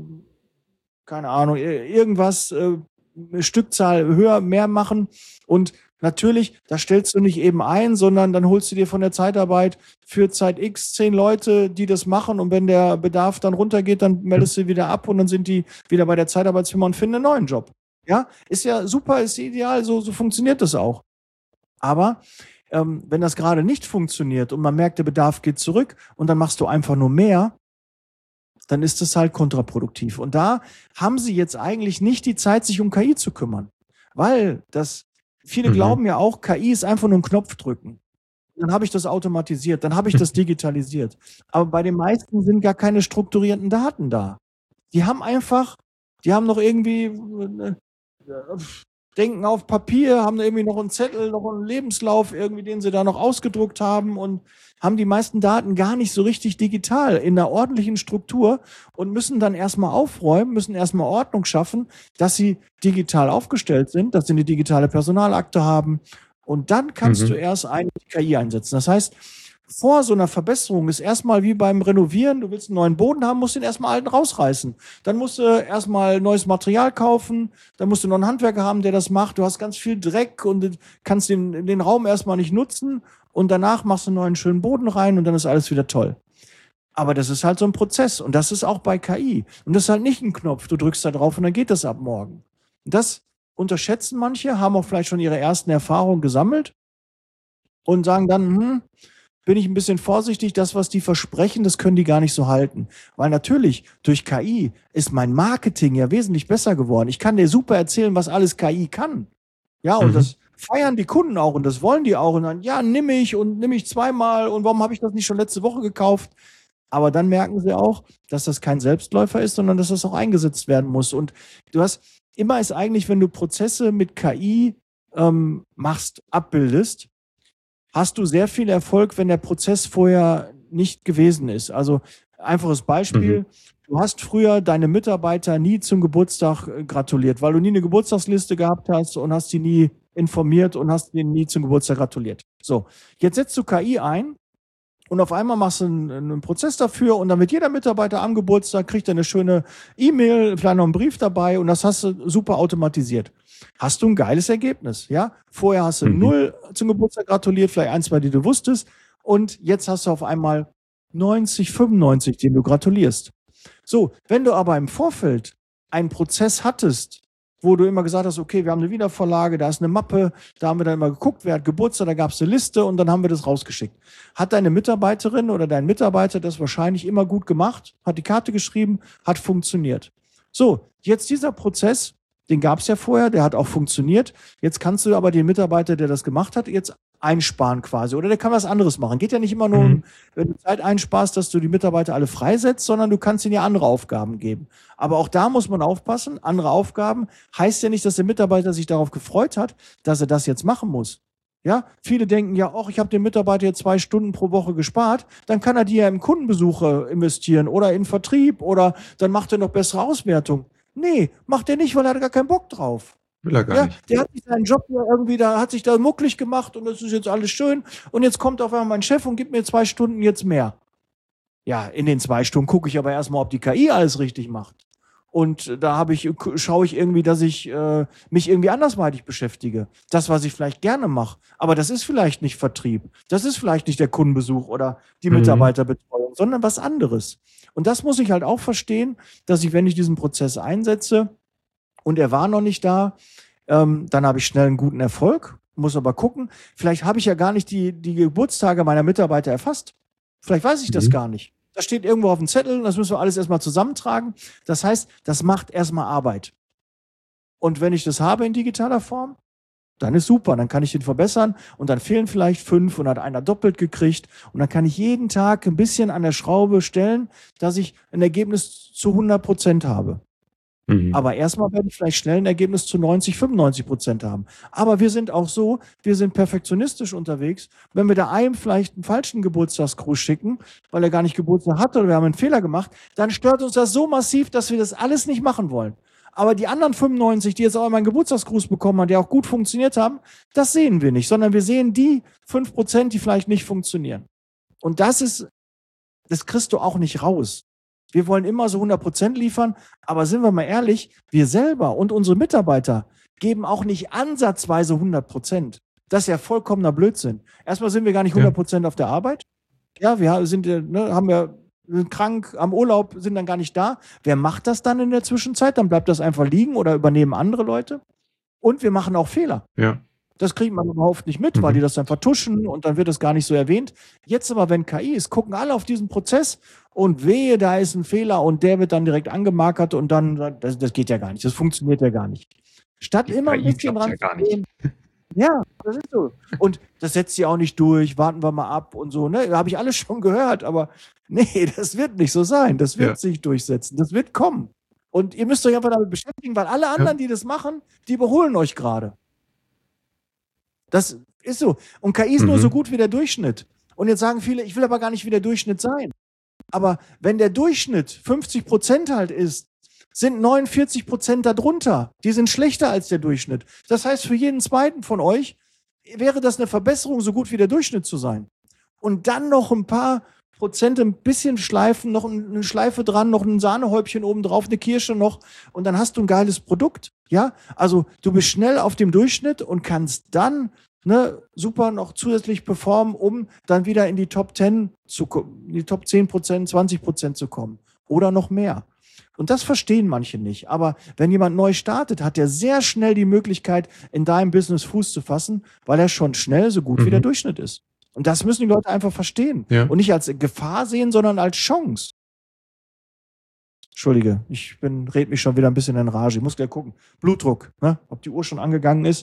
keine Ahnung, irgendwas, äh, Stückzahl höher, mehr machen und natürlich, das stellst du nicht eben ein, sondern dann holst du dir von der Zeitarbeit für Zeit X zehn Leute, die das machen und wenn der Bedarf dann runtergeht, dann meldest du wieder ab und dann sind die wieder bei der Zeitarbeitsfirma und finden einen neuen Job. Ja, ist ja super, ist ideal, so, so funktioniert das auch. Aber ähm, wenn das gerade nicht funktioniert und man merkt, der Bedarf geht zurück und dann machst du einfach nur mehr, dann ist das halt kontraproduktiv. Und da haben sie jetzt eigentlich nicht die Zeit, sich um K I zu kümmern, weil das Viele mhm. glauben ja auch, K I ist einfach nur ein Knopf drücken. Dann habe ich das automatisiert, dann habe ich das digitalisiert. Aber bei den meisten sind gar keine strukturierten Daten da. Die haben einfach, die haben noch irgendwie, äh, denken auf Papier, haben irgendwie noch einen Zettel, noch einen Lebenslauf, irgendwie, den sie da noch ausgedruckt haben und haben die meisten Daten gar nicht so richtig digital in einer ordentlichen Struktur und müssen dann erstmal aufräumen, müssen erstmal Ordnung schaffen, dass sie digital aufgestellt sind, dass sie eine digitale Personalakte haben und dann kannst mhm. du erst eine K I einsetzen. Das heißt, vor so einer Verbesserung ist erstmal wie beim Renovieren, du willst einen neuen Boden haben, musst den erstmal alten rausreißen. Dann musst du erstmal neues Material kaufen, dann musst du noch einen Handwerker haben, der das macht. Du hast ganz viel Dreck und kannst den, den Raum erstmal nicht nutzen und danach machst du einen neuen schönen Boden rein und dann ist alles wieder toll. Aber das ist halt so ein Prozess und das ist auch bei K I. Und das ist halt nicht ein Knopf, du drückst da drauf und dann geht das ab morgen. Und das unterschätzen manche, haben auch vielleicht schon ihre ersten Erfahrungen gesammelt und sagen dann, hm, bin ich ein bisschen vorsichtig, das, was die versprechen, das können die gar nicht so halten. Weil natürlich, durch K I ist mein Marketing ja wesentlich besser geworden. Ich kann dir super erzählen, was alles K I kann. Ja, und
Mhm.
das feiern die Kunden auch und das wollen die auch. Und dann, ja, nimm ich und nimm ich zweimal und warum habe ich das nicht schon letzte Woche gekauft? Aber dann merken sie auch, dass das kein Selbstläufer ist, sondern dass das auch eingesetzt werden muss. Und du hast, immer ist eigentlich, wenn du Prozesse mit K I ähm, machst, abbildest, hast du sehr viel Erfolg, wenn der Prozess vorher nicht gewesen ist. Also einfaches Beispiel,
Mhm.
du hast früher deine Mitarbeiter nie zum Geburtstag äh, gratuliert, weil du nie eine Geburtstagsliste gehabt hast und hast die nie informiert und hast denen nie zum Geburtstag gratuliert. So, jetzt setzt du K I ein und auf einmal machst du einen, einen Prozess dafür und dann wird jeder Mitarbeiter am Geburtstag, kriegt er eine schöne E-Mail, vielleicht noch einen Brief dabei und das hast du super automatisiert. Hast du ein geiles Ergebnis, ja? Vorher hast du
Mhm.
null zum Geburtstag gratuliert, vielleicht ein, zwei, die du wusstest und jetzt hast du auf einmal neunzig, fünfundneunzig, denen du gratulierst. So, wenn du aber im Vorfeld einen Prozess hattest, wo du immer gesagt hast, okay, wir haben eine Wiedervorlage, da ist eine Mappe, da haben wir dann immer geguckt, wer hat Geburtstag, da gab es eine Liste und dann haben wir das rausgeschickt. Hat deine Mitarbeiterin oder dein Mitarbeiter das wahrscheinlich immer gut gemacht, hat die Karte geschrieben, hat funktioniert. So, jetzt dieser Prozess, den gab es ja vorher, der hat auch funktioniert. Jetzt kannst du aber den Mitarbeiter, der das gemacht hat, jetzt einsparen quasi. Oder der kann was anderes machen. Geht ja nicht immer nur um,
Mhm.
wenn du Zeit einsparst, dass du die Mitarbeiter alle freisetzt, sondern du kannst ihnen ja andere Aufgaben geben. Aber auch da muss man aufpassen. Andere Aufgaben heißt ja nicht, dass der Mitarbeiter sich darauf gefreut hat, dass er das jetzt machen muss. Ja, viele denken ja, ach, ich habe dem Mitarbeiter jetzt zwei Stunden pro Woche gespart, dann kann er die ja im Kundenbesuche investieren oder in Vertrieb oder dann macht er noch bessere Auswertung. Nee, macht er nicht, weil er hat gar keinen Bock drauf.
Will er gar
Ja,
nicht.
der hat sich seinen Job ja irgendwie, da hat sich da mucklig gemacht und das ist jetzt alles schön. Und jetzt kommt auf einmal mein Chef und gibt mir zwei Stunden jetzt mehr. Ja, in den zwei Stunden gucke ich aber erstmal, ob die K I alles richtig macht. Und da habe ich, schaue ich irgendwie, dass ich äh, mich irgendwie andersweitig beschäftige. Das, was ich vielleicht gerne mache. Aber das ist vielleicht nicht Vertrieb. Das ist vielleicht nicht der Kundenbesuch oder die
Mhm.
Mitarbeiterbetreuung, sondern was anderes. Und das muss ich halt auch verstehen, dass ich, wenn ich diesen Prozess einsetze und er war noch nicht da, ähm, dann habe ich schnell einen guten Erfolg, muss aber gucken. Vielleicht habe ich ja gar nicht die, die Geburtstage meiner Mitarbeiter erfasst. Vielleicht weiß ich das
Mhm.
gar nicht. Das steht irgendwo auf dem Zettel und das müssen wir alles erstmal zusammentragen. Das heißt, das macht erstmal Arbeit. Und wenn ich das habe in digitaler Form, dann ist super, dann kann ich den verbessern und dann fehlen vielleicht fünf und hat einer doppelt gekriegt und dann kann ich jeden Tag ein bisschen an der Schraube stellen, dass ich ein Ergebnis zu hundert Prozent habe.
Mhm.
Aber erstmal werde ich vielleicht schnell ein Ergebnis zu neunzig, fünfundneunzig Prozent haben. Aber wir sind auch so, wir sind perfektionistisch unterwegs. Wenn wir da einem vielleicht einen falschen Geburtstagsgruß schicken, weil er gar nicht Geburtstag hatte oder wir haben einen Fehler gemacht, dann stört uns das so massiv, dass wir das alles nicht machen wollen. Aber die anderen fünfundneunzig, die jetzt auch einmal einen Geburtstagsgruß bekommen haben, der auch gut funktioniert haben, das sehen wir nicht, sondern wir sehen die fünf Prozent, die vielleicht nicht funktionieren. Und das ist, das kriegst du auch nicht raus. Wir wollen immer so hundert Prozent liefern, aber sind wir mal ehrlich, wir selber und unsere Mitarbeiter geben auch nicht ansatzweise hundert Prozent. Das ist ja vollkommener Blödsinn. Erstmal sind wir gar nicht hundert Prozent auf der Arbeit. Ja, wir sind, ne, haben ja, sind krank, am Urlaub, sind dann gar nicht da. Wer macht das dann in der Zwischenzeit? Dann bleibt das einfach liegen oder übernehmen andere Leute. Und wir machen auch Fehler.
Ja.
Das kriegt man überhaupt nicht mit, weil
Mhm.
die das dann vertuschen und dann wird das gar nicht so erwähnt. Jetzt aber, wenn K I ist, gucken alle auf diesen Prozess und wehe, da ist ein Fehler und der wird dann direkt angemarkert und dann, das, das geht ja gar nicht, das funktioniert ja gar nicht. Statt
Die
immer ein
K I
bisschen
klappt
dran
ja gar
zu gehen. Ja, das ist so. Und das setzt sie auch nicht durch, warten wir mal ab und so, ne? Habe ich alles schon gehört, aber nee, das wird nicht so sein. Das wird
Ja.
sich durchsetzen, das wird kommen. Und ihr müsst euch einfach damit beschäftigen, weil alle anderen, die das machen, die überholen euch gerade. Das ist so. Und K I ist nur
Mhm.
so gut wie der Durchschnitt. Und jetzt sagen viele, ich will aber gar nicht wie der Durchschnitt sein. Aber wenn der Durchschnitt fünfzig Prozent halt ist, sind neunundvierzig Prozent darunter. Die sind schlechter als der Durchschnitt. Das heißt, für jeden zweiten von euch wäre das eine Verbesserung, so gut wie der Durchschnitt zu sein. Und dann noch ein paar Prozent ein bisschen schleifen, noch eine Schleife dran, noch ein Sahnehäubchen oben drauf, eine Kirsche noch und dann hast du ein geiles Produkt. Ja, also du bist schnell auf dem Durchschnitt und kannst dann ne, super noch zusätzlich performen, um dann wieder in die Top zehn zu kommen, in die Top zehn Prozent, zwanzig Prozent zu kommen oder noch mehr. Und das verstehen manche nicht. Aber wenn jemand neu startet, hat er sehr schnell die Möglichkeit, in deinem Business Fuß zu fassen, weil er schon schnell so gut wie der
Mhm.
Durchschnitt ist. Und das müssen die Leute einfach verstehen.
Ja.
Und nicht als Gefahr sehen, sondern als Chance. Entschuldige, ich bin, red mich schon wieder ein bisschen in Rage. Ich muss gleich gucken. Blutdruck, ne? Ob die Uhr schon angegangen ist.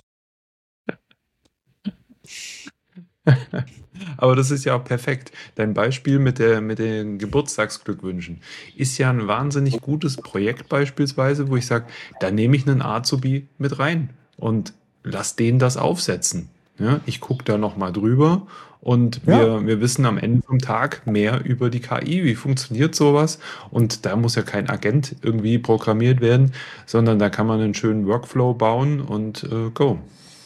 Aber das ist ja auch perfekt. Dein Beispiel mit, der, mit den Geburtstagsglückwünschen ist ja ein wahnsinnig gutes Projekt beispielsweise, wo ich sage, da nehme ich einen Azubi mit rein und lass den das aufsetzen. Ja, ich gucke da nochmal drüber und
Ja.
wir, wir wissen am Ende vom Tag mehr über die K I, wie funktioniert sowas. Und da muss ja kein Agent irgendwie programmiert werden, sondern da kann man einen schönen Workflow bauen und äh, go.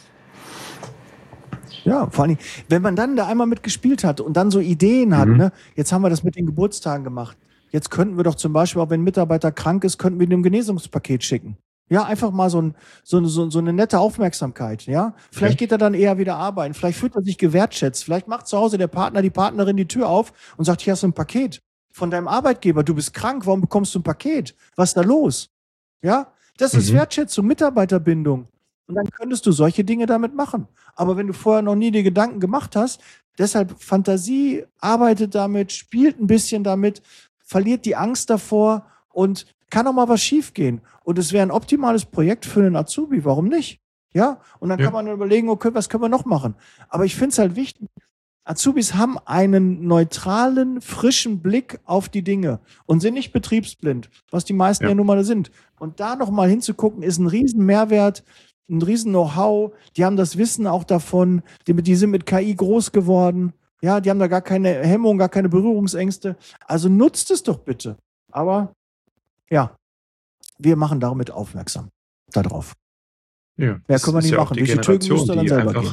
Ja, vor allem, wenn man dann da einmal mitgespielt hat und dann so Ideen hat,
Mhm.
ne? Jetzt haben wir das mit den Geburtstagen gemacht. Jetzt könnten wir doch zum Beispiel, auch wenn ein Mitarbeiter krank ist, könnten wir ihm ein Genesungspaket schicken. Ja, einfach mal so, ein, so, so, so eine nette Aufmerksamkeit, ja. Vielleicht
Okay.
geht er dann eher wieder arbeiten, vielleicht fühlt er sich gewertschätzt, vielleicht macht zu Hause der Partner, die Partnerin die Tür auf und sagt, hier hast du ein Paket von deinem Arbeitgeber, du bist krank, warum bekommst du ein Paket? Was ist da los? Ja, das ist
Mhm.
Wertschätzung, Mitarbeiterbindung. Und dann könntest du solche Dinge damit machen. Aber wenn du vorher noch nie die Gedanken gemacht hast, deshalb Fantasie, arbeitet damit, spielt ein bisschen damit, verliert die Angst davor und kann auch mal was schiefgehen. Und es wäre ein optimales Projekt für einen Azubi. Warum nicht? Ja, und dann
Ja.
kann man überlegen, okay, was können wir noch machen? Aber ich finde es halt wichtig, Azubis haben einen neutralen, frischen Blick auf die Dinge und sind nicht betriebsblind, was die meisten ja,
Ja.
nun mal sind. Und da noch mal hinzugucken, ist ein riesen Mehrwert, ein riesen Know-how. Die haben das Wissen auch davon, die, die sind mit K I groß geworden. Ja, die haben da gar keine Hemmung, gar keine Berührungsängste. Also nutzt es doch bitte. Aber ja, wir machen damit aufmerksam darauf.
Ja,
Mehr
das
können wir
ist
nicht
ja auch
machen.
die
Durch die Türen müsst
Generation,
ihr dann
die
selber
einfach
gehen.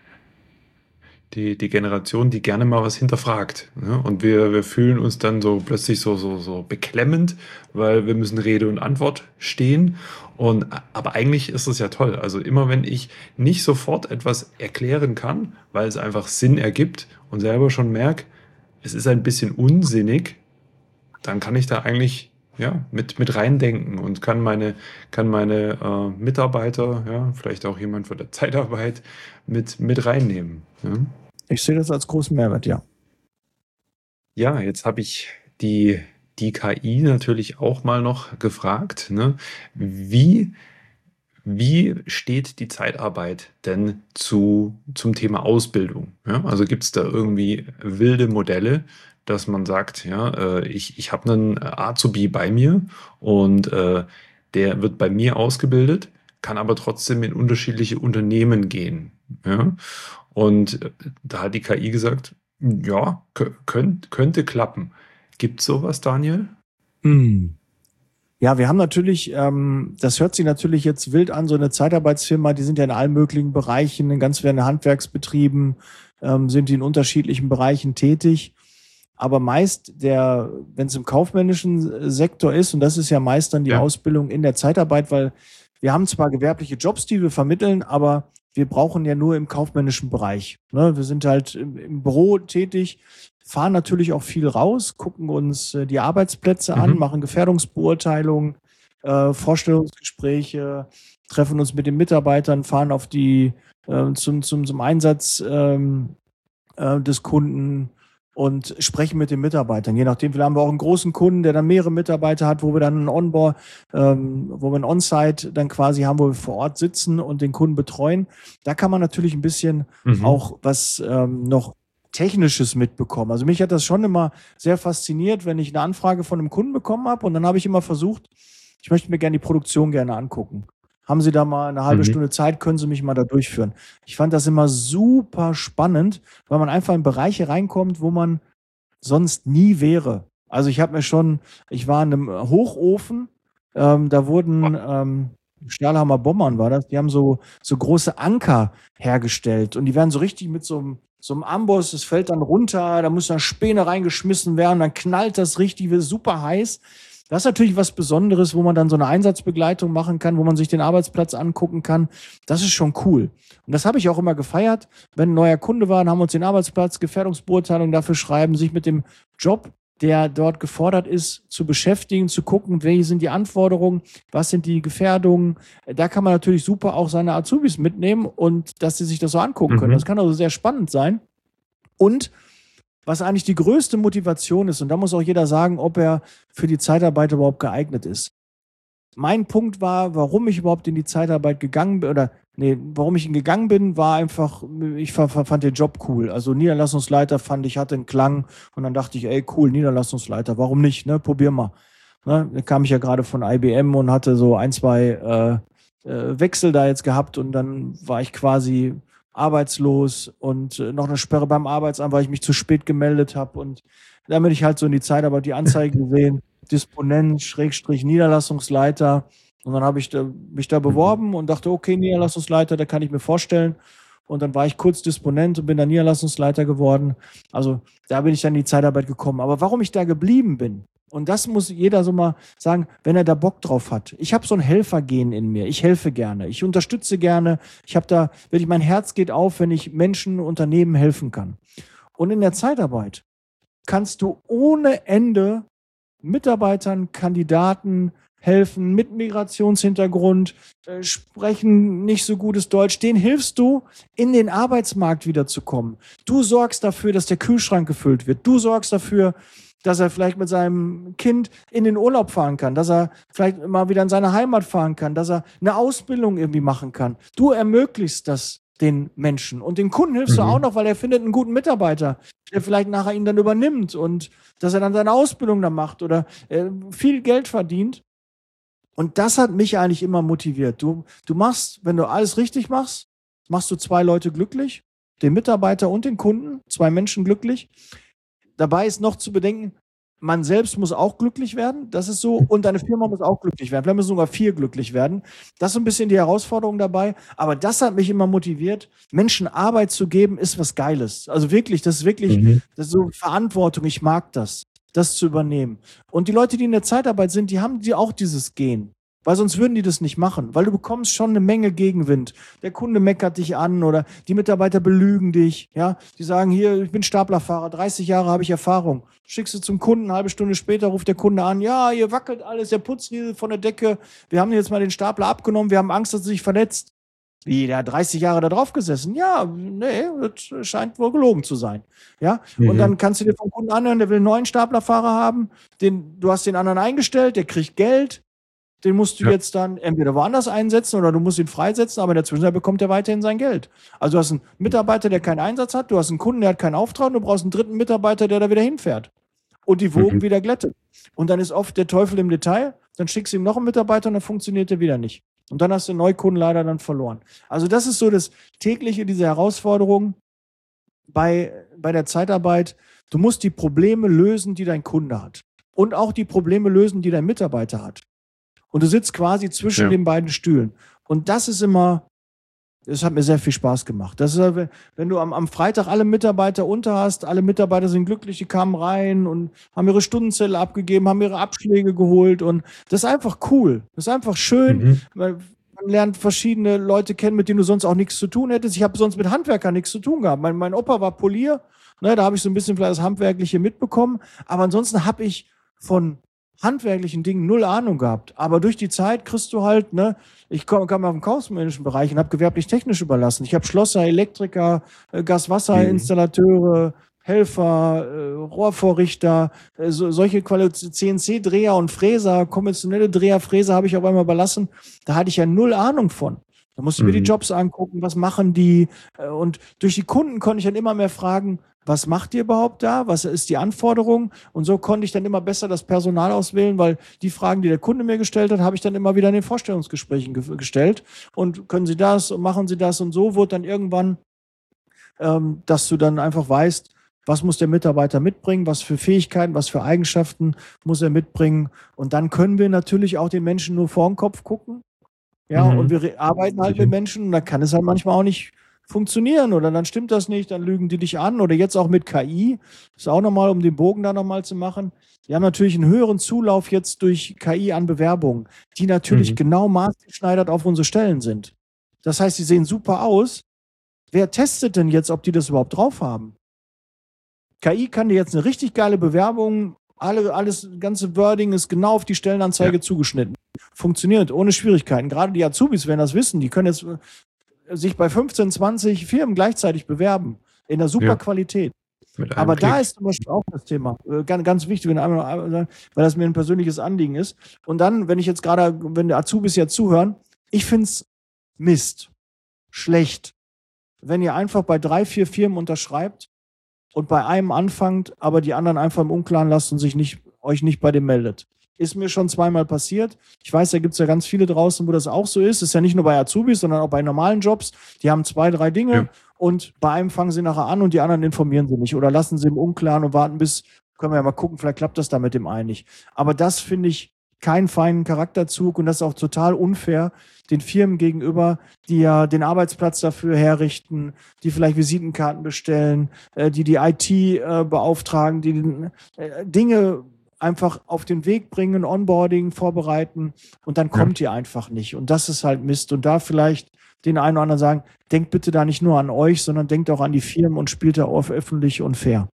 die, die Generation, die gerne mal was hinterfragt. Ne? Und wir, wir fühlen uns dann so plötzlich so, so, so beklemmend, weil wir müssen Rede und Antwort stehen. Und, aber eigentlich ist es ja toll. Also immer wenn ich nicht sofort etwas erklären kann, weil es einfach Sinn ergibt und selber schon merke, es ist ein bisschen unsinnig, dann kann ich da eigentlich ja, mit, mit reindenken und kann meine, kann meine äh, Mitarbeiter, ja, vielleicht auch jemand von der Zeitarbeit mit, mit reinnehmen. Ja.
Ich sehe das als großen Mehrwert, ja.
Ja, jetzt habe ich die, die K I natürlich auch mal noch gefragt, ne? Wie, wie steht die Zeitarbeit denn zu, zum Thema Ausbildung? Ja, also gibt es da irgendwie wilde Modelle, dass man sagt, ja, äh, ich, ich habe einen Azubi bei mir und äh, der wird bei mir ausgebildet, kann aber trotzdem in unterschiedliche Unternehmen gehen. Ja? Und äh, da hat die K I gesagt, ja, kö- könnt, könnte klappen. Gibt es sowas, Daniel?
Hm. Ja, wir haben natürlich, ähm, das hört sich natürlich jetzt wild an, so eine Zeitarbeitsfirma, die sind ja in allen möglichen Bereichen, in ganz vielen Handwerksbetrieben, ähm, sind die in unterschiedlichen Bereichen tätig. Aber meist der, wenn es im kaufmännischen Sektor ist, und das ist ja meist dann die
Ja.
Ausbildung in der Zeitarbeit, weil wir haben zwar gewerbliche Jobs, die wir vermitteln, aber wir brauchen ja nur im kaufmännischen Bereich. Ne? Wir sind halt im, im Büro tätig, fahren natürlich auch viel raus, gucken uns äh, die Arbeitsplätze
Mhm.
an, machen Gefährdungsbeurteilungen, äh, Vorstellungsgespräche, treffen uns mit den Mitarbeitern, fahren auf die äh, zum, zum, zum Einsatz ähm, äh, des Kunden und sprechen mit den Mitarbeitern. Je nachdem, vielleicht haben wir auch einen großen Kunden, der dann mehrere Mitarbeiter hat, wo wir dann ein Onboard, ähm, wo wir ein On-Site dann quasi haben, wo wir vor Ort sitzen und den Kunden betreuen. Da kann man natürlich ein bisschen
Mhm.
auch was ähm, noch Technisches mitbekommen. Also mich hat das schon immer sehr fasziniert, wenn ich eine Anfrage von einem Kunden bekommen habe und dann habe ich immer versucht, ich möchte mir gerne die Produktion gerne angucken. Haben Sie da mal eine halbe
Mhm.
Stunde Zeit, können Sie mich mal da durchführen? Ich fand das immer super spannend, weil man einfach in Bereiche reinkommt, wo man sonst nie wäre. Also ich habe mir schon, ich war in einem Hochofen, ähm, da wurden ähm, Stahlhammer Bommern war das, die haben so, so große Anker hergestellt und die werden so richtig mit so einem so einem Amboss, das fällt dann runter, da muss eine Späne reingeschmissen werden, dann knallt das richtig, wird super heiß. Das ist natürlich was Besonderes, wo man dann so eine Einsatzbegleitung machen kann, wo man sich den Arbeitsplatz angucken kann. Das ist schon cool. Und das habe ich auch immer gefeiert. Wenn ein neuer Kunde war, dann haben wir uns den Arbeitsplatz, Gefährdungsbeurteilung dafür schreiben, sich mit dem Job, der dort gefordert ist, zu beschäftigen, zu gucken, welche sind die Anforderungen, was sind die Gefährdungen. Da kann man natürlich super auch seine Azubis mitnehmen und dass sie sich das so angucken können.
Mhm.
Das kann also sehr spannend sein. Und was eigentlich die größte Motivation ist, und da muss auch jeder sagen, ob er für die Zeitarbeit überhaupt geeignet ist. Mein Punkt war, warum ich überhaupt in die Zeitarbeit gegangen bin, oder nee, warum ich gegangen bin, war einfach, ich fand den Job cool. Also Niederlassungsleiter fand ich, hatte einen Klang und dann dachte ich, ey cool, Niederlassungsleiter, warum nicht, ne, probier mal. Ne, da kam ich ja gerade von I B M und hatte so ein, zwei äh, äh, Wechsel da jetzt gehabt und dann war ich quasi arbeitslos und äh, noch eine Sperre beim Arbeitsamt, weil ich mich zu spät gemeldet habe und dann bin ich halt so in die Zeitarbeit die Anzeige gesehen, Disponent, Schrägstrich, Niederlassungsleiter und dann habe ich da, mich da beworben und dachte, okay, Niederlassungsleiter, da kann ich mir vorstellen und dann war ich kurz Disponent und bin dann Niederlassungsleiter geworden, also da bin ich dann in die Zeitarbeit gekommen, aber warum ich da geblieben bin, und das muss jeder so mal sagen, wenn er da Bock drauf hat. Ich habe so ein Helfergen in mir. Ich helfe gerne. Ich unterstütze gerne. Ich habe da, wirklich mein Herz geht auf, wenn ich Menschen, Unternehmen helfen kann. Und in der Zeitarbeit kannst du ohne Ende Mitarbeitern, Kandidaten helfen mit Migrationshintergrund, äh, sprechen nicht so gutes Deutsch. Denen hilfst du, in den Arbeitsmarkt wiederzukommen. Du sorgst dafür, dass der Kühlschrank gefüllt wird. Du sorgst dafür, dass er vielleicht mit seinem Kind in den Urlaub fahren kann, dass er vielleicht mal wieder in seine Heimat fahren kann, dass er eine Ausbildung irgendwie machen kann. Du ermöglichst das den Menschen. Und den Kunden hilfst mhm. du auch noch, weil er findet einen guten Mitarbeiter, der vielleicht nachher ihn dann übernimmt und dass er dann seine Ausbildung dann macht oder äh, viel Geld verdient. Und das hat mich eigentlich immer motiviert. Du, du machst, wenn du alles richtig machst, machst du zwei Leute glücklich, den Mitarbeiter und den Kunden, zwei Menschen glücklich. Dabei ist noch zu bedenken, man selbst muss auch glücklich werden, das ist so, und deine Firma muss auch glücklich werden, vielleicht müssen sogar vier glücklich werden. Das ist so ein bisschen die Herausforderung dabei, aber das hat mich immer motiviert, Menschen Arbeit zu geben, ist was Geiles. Also wirklich, das ist wirklich, mhm. das ist so Verantwortung, ich mag das, das zu übernehmen. Und die Leute, die in der Zeitarbeit sind, die haben die auch dieses Gen. Weil sonst würden die das nicht machen, weil du bekommst schon eine Menge Gegenwind. Der Kunde meckert dich an oder die Mitarbeiter belügen dich. Ja, die sagen, hier, ich bin Staplerfahrer, dreißig Jahre habe ich Erfahrung. Schickst du zum Kunden, eine halbe Stunde später ruft der Kunde an, ja, ihr wackelt alles, der Putzriese von der Decke, wir haben jetzt mal den Stapler abgenommen, wir haben Angst, dass er sich verletzt. Wie, der hat dreißig Jahre da drauf gesessen? Ja, nee, das scheint wohl gelogen zu sein. Ja, mhm. Und dann kannst du dir vom Kunden anhören, der will einen neuen Staplerfahrer haben, den, du hast den anderen eingestellt, der kriegt Geld. Den musst du ja. jetzt dann entweder woanders einsetzen oder du musst ihn freisetzen, aber in der Zwischenzeit bekommt er weiterhin sein Geld. Also du hast einen Mitarbeiter, der keinen Einsatz hat, du hast einen Kunden, der hat keinen Auftrag und du brauchst einen dritten Mitarbeiter, der da wieder hinfährt und die Wogen mhm. wieder glättet. Und dann ist oft der Teufel im Detail, dann schickst du ihm noch einen Mitarbeiter und dann funktioniert der wieder nicht. Und dann hast du den Neukunden leider dann verloren. Also das ist so das tägliche, diese Herausforderung bei, bei der Zeitarbeit. Du musst die Probleme lösen, die dein Kunde hat. Und auch die Probleme lösen, die dein Mitarbeiter hat. Und du sitzt quasi zwischen ja. den beiden Stühlen. Und das ist immer, das hat mir sehr viel Spaß gemacht. Das ist, wenn du am, am Freitag alle Mitarbeiter unter hast, alle Mitarbeiter sind glücklich, die kamen rein und haben ihre Stundenzelle abgegeben, haben ihre Abschläge geholt. Und das ist einfach cool. Das ist einfach schön, mhm. weil man lernt verschiedene Leute kennen, mit denen du sonst auch nichts zu tun hättest. Ich habe sonst mit Handwerkern nichts zu tun gehabt. Mein, mein Opa war Polier, ne, da habe ich so ein bisschen vielleicht das Handwerkliche mitbekommen. Aber ansonsten habe ich von handwerklichen Dingen null Ahnung gehabt. Aber durch die Zeit kriegst du halt, ne, ich kam, kam auf den kaufmännischen Bereich und habe gewerblich-technisch überlassen. Ich habe Schlosser, Elektriker, Gas-Wasser-Installateure, Helfer, äh, Rohrvorrichter, äh, so, solche C N C-Dreher und Fräser, konventionelle Dreher, Fräser habe ich auf einmal überlassen. Da hatte ich ja null Ahnung von. Da musste ich mhm. mir die Jobs angucken, was machen die? Und durch die Kunden konnte ich dann immer mehr fragen, was macht ihr überhaupt da? Was ist die Anforderung? Und so konnte ich dann immer besser das Personal auswählen, weil die Fragen, die der Kunde mir gestellt hat, habe ich dann immer wieder in den Vorstellungsgesprächen ge- gestellt. Und können Sie das und machen Sie das? Und so wurde dann irgendwann, ähm, dass du dann einfach weißt, was muss der Mitarbeiter mitbringen, was für Fähigkeiten, was für Eigenschaften muss er mitbringen. Und dann können wir natürlich auch den Menschen nur vor den Kopf gucken. Ja, mhm. und wir arbeiten halt mit Menschen und da kann es halt manchmal auch nicht funktionieren oder dann stimmt das nicht, dann lügen die dich an oder jetzt auch mit K I, das ist auch nochmal, um den Bogen da nochmal zu machen. Wir haben natürlich einen höheren Zulauf jetzt durch K I an Bewerbungen, die natürlich
Mhm.
genau maßgeschneidert auf unsere Stellen sind. Das heißt, die sehen super aus. Wer testet denn jetzt, ob die das überhaupt drauf haben? K I kann dir jetzt eine richtig geile Bewerbung, alle, alles, ganze Wording ist genau auf die Stellenanzeige
Ja.
zugeschnitten. Funktioniert ohne Schwierigkeiten. Gerade die Azubis werden das wissen. Die können jetzt äh, sich bei fünfzehn, zwanzig Firmen gleichzeitig bewerben. In der super
Ja.
Qualität.
Mit einem
Aber da
Klick.
ist zum Beispiel auch das Thema, äh, ganz, ganz wichtig, wenn einmal, einmal sagen, weil das mir ein persönliches Anliegen ist. Und dann, wenn ich jetzt gerade, wenn die Azubis jetzt zuhören, ich finde es Mist, schlecht, wenn ihr einfach bei drei, vier Firmen unterschreibt und bei einem anfangt, aber die anderen einfach im Unklaren lasst und sich nicht, euch nicht bei dem meldet. Ist mir schon zweimal passiert. Ich weiß, da gibt es ja ganz viele draußen, wo das auch so ist. Ist ja nicht nur bei Azubis, sondern auch bei normalen Jobs. Die haben zwei, drei Dinge
Ja.
und bei einem fangen sie nachher an und die anderen informieren sie nicht oder lassen sie im Unklaren und warten bis, können wir ja mal gucken, vielleicht klappt das da mit dem einen nicht. Aber das finde ich keinen feinen Charakterzug und das ist auch total unfair den Firmen gegenüber, die ja den Arbeitsplatz dafür herrichten, die vielleicht Visitenkarten bestellen, äh, die die I T äh, beauftragen, die äh, Dinge einfach auf den Weg bringen, Onboarding vorbereiten und dann kommt ihr einfach nicht. Und das ist halt Mist. Und da vielleicht den einen oder anderen sagen, denkt bitte da nicht nur an euch, sondern denkt auch an die Firmen und spielt da auf öffentlich und fair.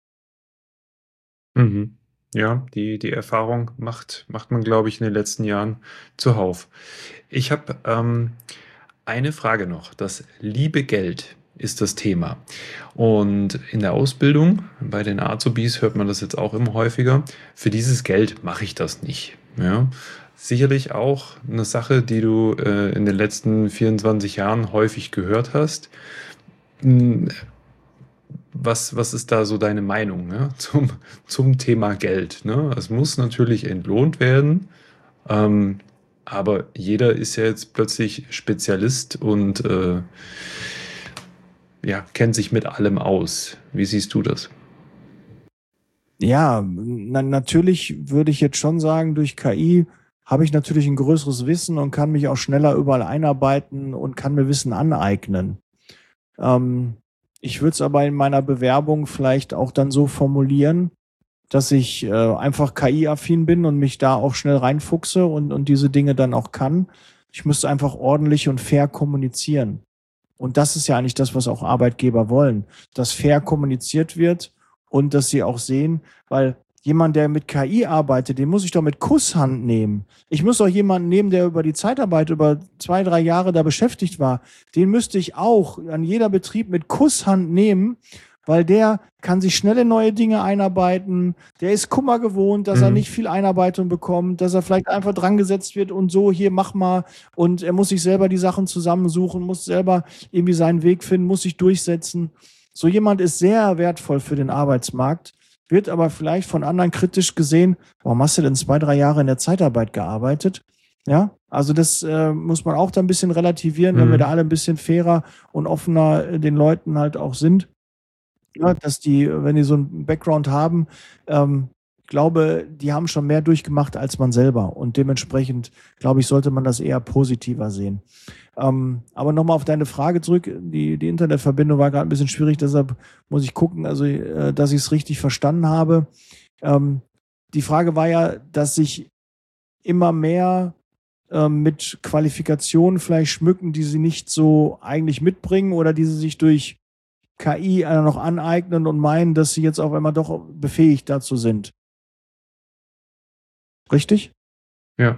Mhm. Ja, die, die Erfahrung macht, macht man, glaube ich, in den letzten Jahren zuhauf. Ich habe ähm, eine Frage noch. Das liebe Geld ist das Thema. Und in der Ausbildung, bei den Azubis hört man das jetzt auch immer häufiger. Für dieses Geld mache ich das nicht. Ja? Sicherlich auch eine Sache, die du äh, in den letzten vierundzwanzig Jahren häufig gehört hast. Hm, Was, was ist da so deine Meinung, ne? zum, zum Thema Geld? Ne? Es muss natürlich entlohnt werden, ähm, aber jeder ist ja jetzt plötzlich Spezialist und äh, ja, kennt sich mit allem aus. Wie siehst du das?
Ja, na, natürlich würde ich jetzt schon sagen, durch K I habe ich natürlich ein größeres Wissen und kann mich auch schneller überall einarbeiten und kann mir Wissen aneignen. Ähm, ich würde es aber in meiner Bewerbung vielleicht auch dann so formulieren, dass ich äh, einfach K I-affin bin und mich da auch schnell reinfuchse und, und diese Dinge dann auch kann. Ich müsste einfach ordentlich und fair kommunizieren. Und das ist ja eigentlich das, was auch Arbeitgeber wollen, dass fair kommuniziert wird und dass sie auch sehen, weil jemand, der mit K I arbeitet, den muss ich doch mit Kusshand nehmen. Ich muss doch jemanden nehmen, der über die Zeitarbeit über zwei, drei Jahre da beschäftigt war. Den müsste ich auch an jeder Betrieb mit Kusshand nehmen, weil der kann sich schnell in neue Dinge einarbeiten. Der ist Kummer gewohnt, dass
Mhm.
er nicht viel Einarbeitung bekommt, dass er vielleicht einfach dran gesetzt wird und so, hier, mach mal. Und er muss sich selber die Sachen zusammensuchen, muss selber irgendwie seinen Weg finden, muss sich durchsetzen. So jemand ist sehr wertvoll für den Arbeitsmarkt, wird aber vielleicht von anderen kritisch gesehen, warum hast du denn zwei, drei Jahre in der Zeitarbeit gearbeitet? Ja, also das äh, muss man auch da ein bisschen relativieren, wenn wir
Mhm.
da alle ein bisschen fairer und offener äh, den Leuten halt auch sind. Ja, dass die, wenn die so einen Background haben, ähm, ich glaube, die haben schon mehr durchgemacht als man selber. Und dementsprechend, glaube ich, sollte man das eher positiver sehen. Ähm, aber nochmal auf deine Frage zurück. Die, die Internetverbindung war gerade ein bisschen schwierig, deshalb muss ich gucken, also, äh, dass ich es richtig verstanden habe. Ähm, die Frage war ja, dass sich immer mehr ähm, mit Qualifikationen vielleicht schmücken, die sie nicht so eigentlich mitbringen oder die sie sich durch K I einer noch aneignen und meinen, dass sie jetzt auf einmal doch befähigt dazu sind. Richtig?
Ja,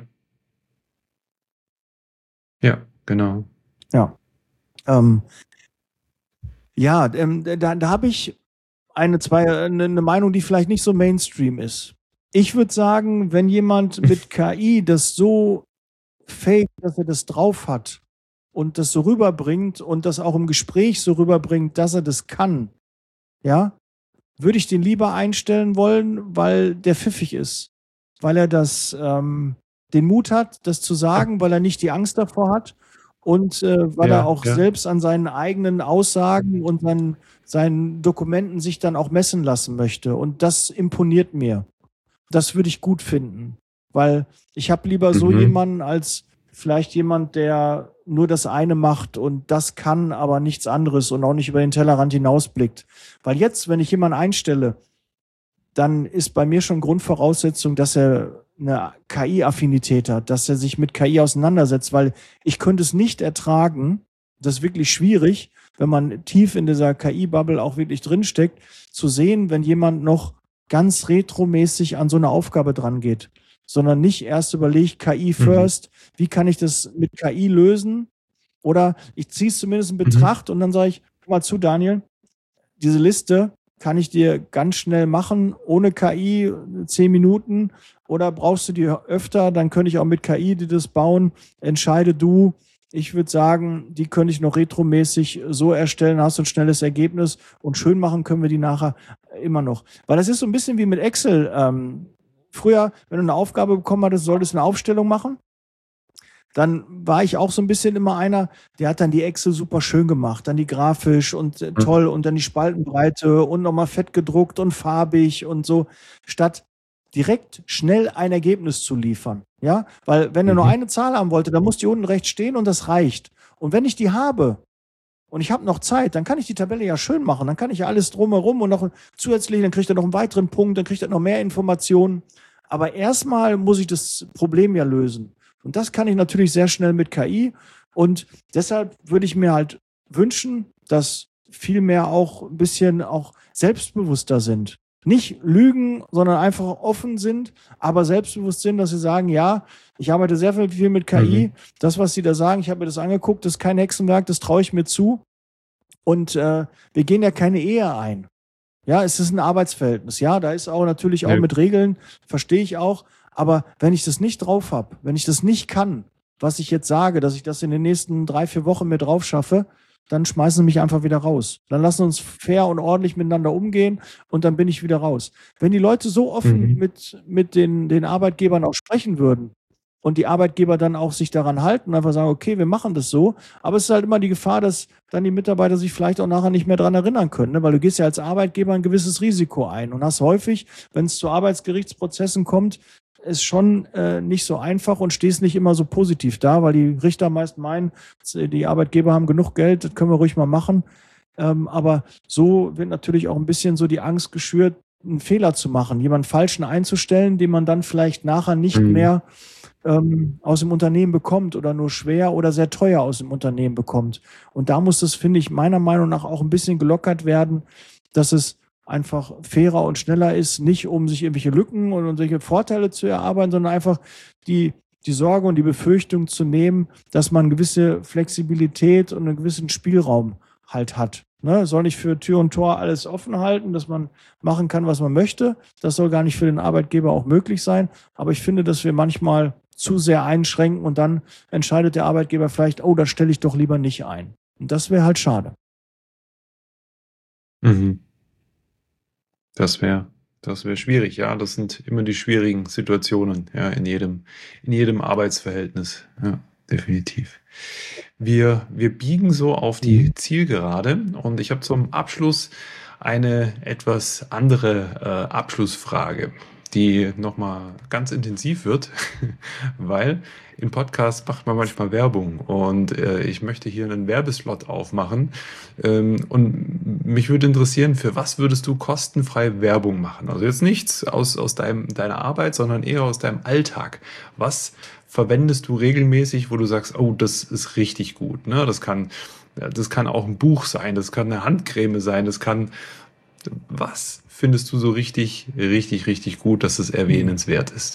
ja, genau.
Ja. Ähm, ja, ähm, da, da habe ich eine, zwei, eine, eine Meinung, die vielleicht nicht so Mainstream ist. Ich würde sagen, wenn jemand mit K I das so fähig, dass er das drauf hat und das so rüberbringt und das auch im Gespräch so rüberbringt, dass er das kann, ja, würde ich den lieber einstellen wollen, weil der pfiffig ist. Weil er das, ähm, den Mut hat, das zu sagen, weil er nicht die Angst davor hat und äh, weil er
Ja,
auch
ja.
selbst an seinen eigenen Aussagen und seinen, seinen Dokumenten sich dann auch messen lassen möchte. Und das imponiert mir. Das würde ich gut finden. Weil ich habe lieber so
Mhm.
jemanden als vielleicht jemand, der nur das eine macht und das kann, aber nichts anderes und auch nicht über den Tellerrand hinausblickt. Weil jetzt, wenn ich jemanden einstelle, dann ist bei mir schon Grundvoraussetzung, dass er eine K I-Affinität hat, dass er sich mit K I auseinandersetzt, weil ich könnte es nicht ertragen, das ist wirklich schwierig, wenn man tief in dieser K I-Bubble auch wirklich drinsteckt, zu sehen, wenn jemand noch ganz retromäßig an so eine Aufgabe dran geht, sondern nicht erst überlegt, K I first, mhm. wie kann ich das mit K I lösen? Oder ich ziehe es zumindest in Betracht mhm. und dann sage ich, guck mal zu, Daniel, diese Liste kann ich dir ganz schnell machen, ohne K I, zehn Minuten, oder brauchst du die öfter, dann könnte ich auch mit K I dir das bauen, entscheide du. Ich würde sagen, die könnte ich noch retromäßig so erstellen, hast du ein schnelles Ergebnis und schön machen können wir die nachher immer noch. Weil das ist so ein bisschen wie mit Excel. Ähm, früher, wenn du eine Aufgabe bekommen hattest, solltest du eine Aufstellung machen. Dann war ich auch so ein bisschen immer einer, der hat dann die Excel super schön gemacht, dann die grafisch und äh, toll und dann die Spaltenbreite und nochmal fett gedruckt und farbig und so, statt direkt schnell ein Ergebnis zu liefern. Ja, weil wenn er mhm. nur eine Zahl haben wollte, dann muss die unten rechts stehen und das reicht. Und wenn ich die habe und ich habe noch Zeit, dann kann ich die Tabelle ja schön machen, dann kann ich ja alles drumherum und noch zusätzlich, dann kriegt er noch einen weiteren Punkt, dann kriegt er noch mehr Informationen. Aber erstmal muss ich das Problem ja lösen. Und das kann ich natürlich sehr schnell mit K I. Und deshalb würde ich mir halt wünschen, dass viel mehr auch ein bisschen auch selbstbewusster sind. Nicht lügen, sondern einfach offen sind, aber selbstbewusst sind, dass sie sagen, ja, ich arbeite sehr viel, viel mit K I. Mhm. Das, was sie da sagen, ich habe mir das angeguckt, das ist kein Hexenwerk, das traue ich mir zu. Und äh, wir gehen ja keine Ehe ein. Ja, es ist ein Arbeitsverhältnis. Ja, da ist auch natürlich auch ja. mit Regeln, verstehe ich auch. Aber wenn ich das nicht drauf habe, wenn ich das nicht kann, was ich jetzt sage, dass ich das in den nächsten drei, vier Wochen mir drauf schaffe, dann schmeißen sie mich einfach wieder raus. Dann lassen uns fair und ordentlich miteinander umgehen und dann bin ich wieder raus. Wenn die Leute so offen mhm. mit, mit den, den Arbeitgebern auch sprechen würden und die Arbeitgeber dann auch sich daran halten und einfach sagen, okay, wir machen das so, aber es ist halt immer die Gefahr, dass dann die Mitarbeiter sich vielleicht auch nachher nicht mehr daran erinnern können, ne? Weil du gehst ja als Arbeitgeber ein gewisses Risiko ein und hast häufig, wenn es zu Arbeitsgerichtsprozessen kommt, ist schon äh, nicht so einfach und stehst nicht immer so positiv da, weil die Richter meist meinen, die Arbeitgeber haben genug Geld, das können wir ruhig mal machen. Ähm, aber so wird natürlich auch ein bisschen so die Angst geschürt, einen Fehler zu machen, jemanden Falschen einzustellen, den man dann vielleicht nachher nicht mhm. mehr ähm, aus dem Unternehmen bekommt oder nur schwer oder sehr teuer aus dem Unternehmen bekommt. Und da muss das, finde ich, meiner Meinung nach auch ein bisschen gelockert werden, dass es einfach fairer und schneller ist, nicht um sich irgendwelche Lücken und solche Vorteile zu erarbeiten, sondern einfach die, die Sorge und die Befürchtung zu nehmen, dass man gewisse Flexibilität und einen gewissen Spielraum halt hat. Ne? Soll nicht für Tür und Tor alles offen halten, dass man machen kann, was man möchte. Das soll gar nicht für den Arbeitgeber auch möglich sein. Aber ich finde, dass wir manchmal zu sehr einschränken und dann entscheidet der Arbeitgeber vielleicht, oh, das stelle ich doch lieber nicht ein. Und das wäre halt schade.
Mhm. Das wäre das wäre schwierig, ja. Das sind immer die schwierigen Situationen, ja, in jedem, in jedem Arbeitsverhältnis. Ja, definitiv. Wir, wir biegen so auf die mhm. Zielgerade und ich habe zum Abschluss eine etwas andere äh, Abschlussfrage, die nochmal ganz intensiv wird, weil im Podcast macht man manchmal Werbung und äh, ich möchte hier einen Werbeslot aufmachen ähm, und mich würde interessieren, für was würdest du kostenfrei Werbung machen? Also jetzt nichts aus, aus deinem, deiner Arbeit, sondern eher aus deinem Alltag. Was verwendest du regelmäßig, wo du sagst, oh, das ist richtig gut, ne? Das kann, das kann auch ein Buch sein, das kann eine Handcreme sein, das kann, was findest du so richtig, richtig, richtig gut, dass es erwähnenswert ist?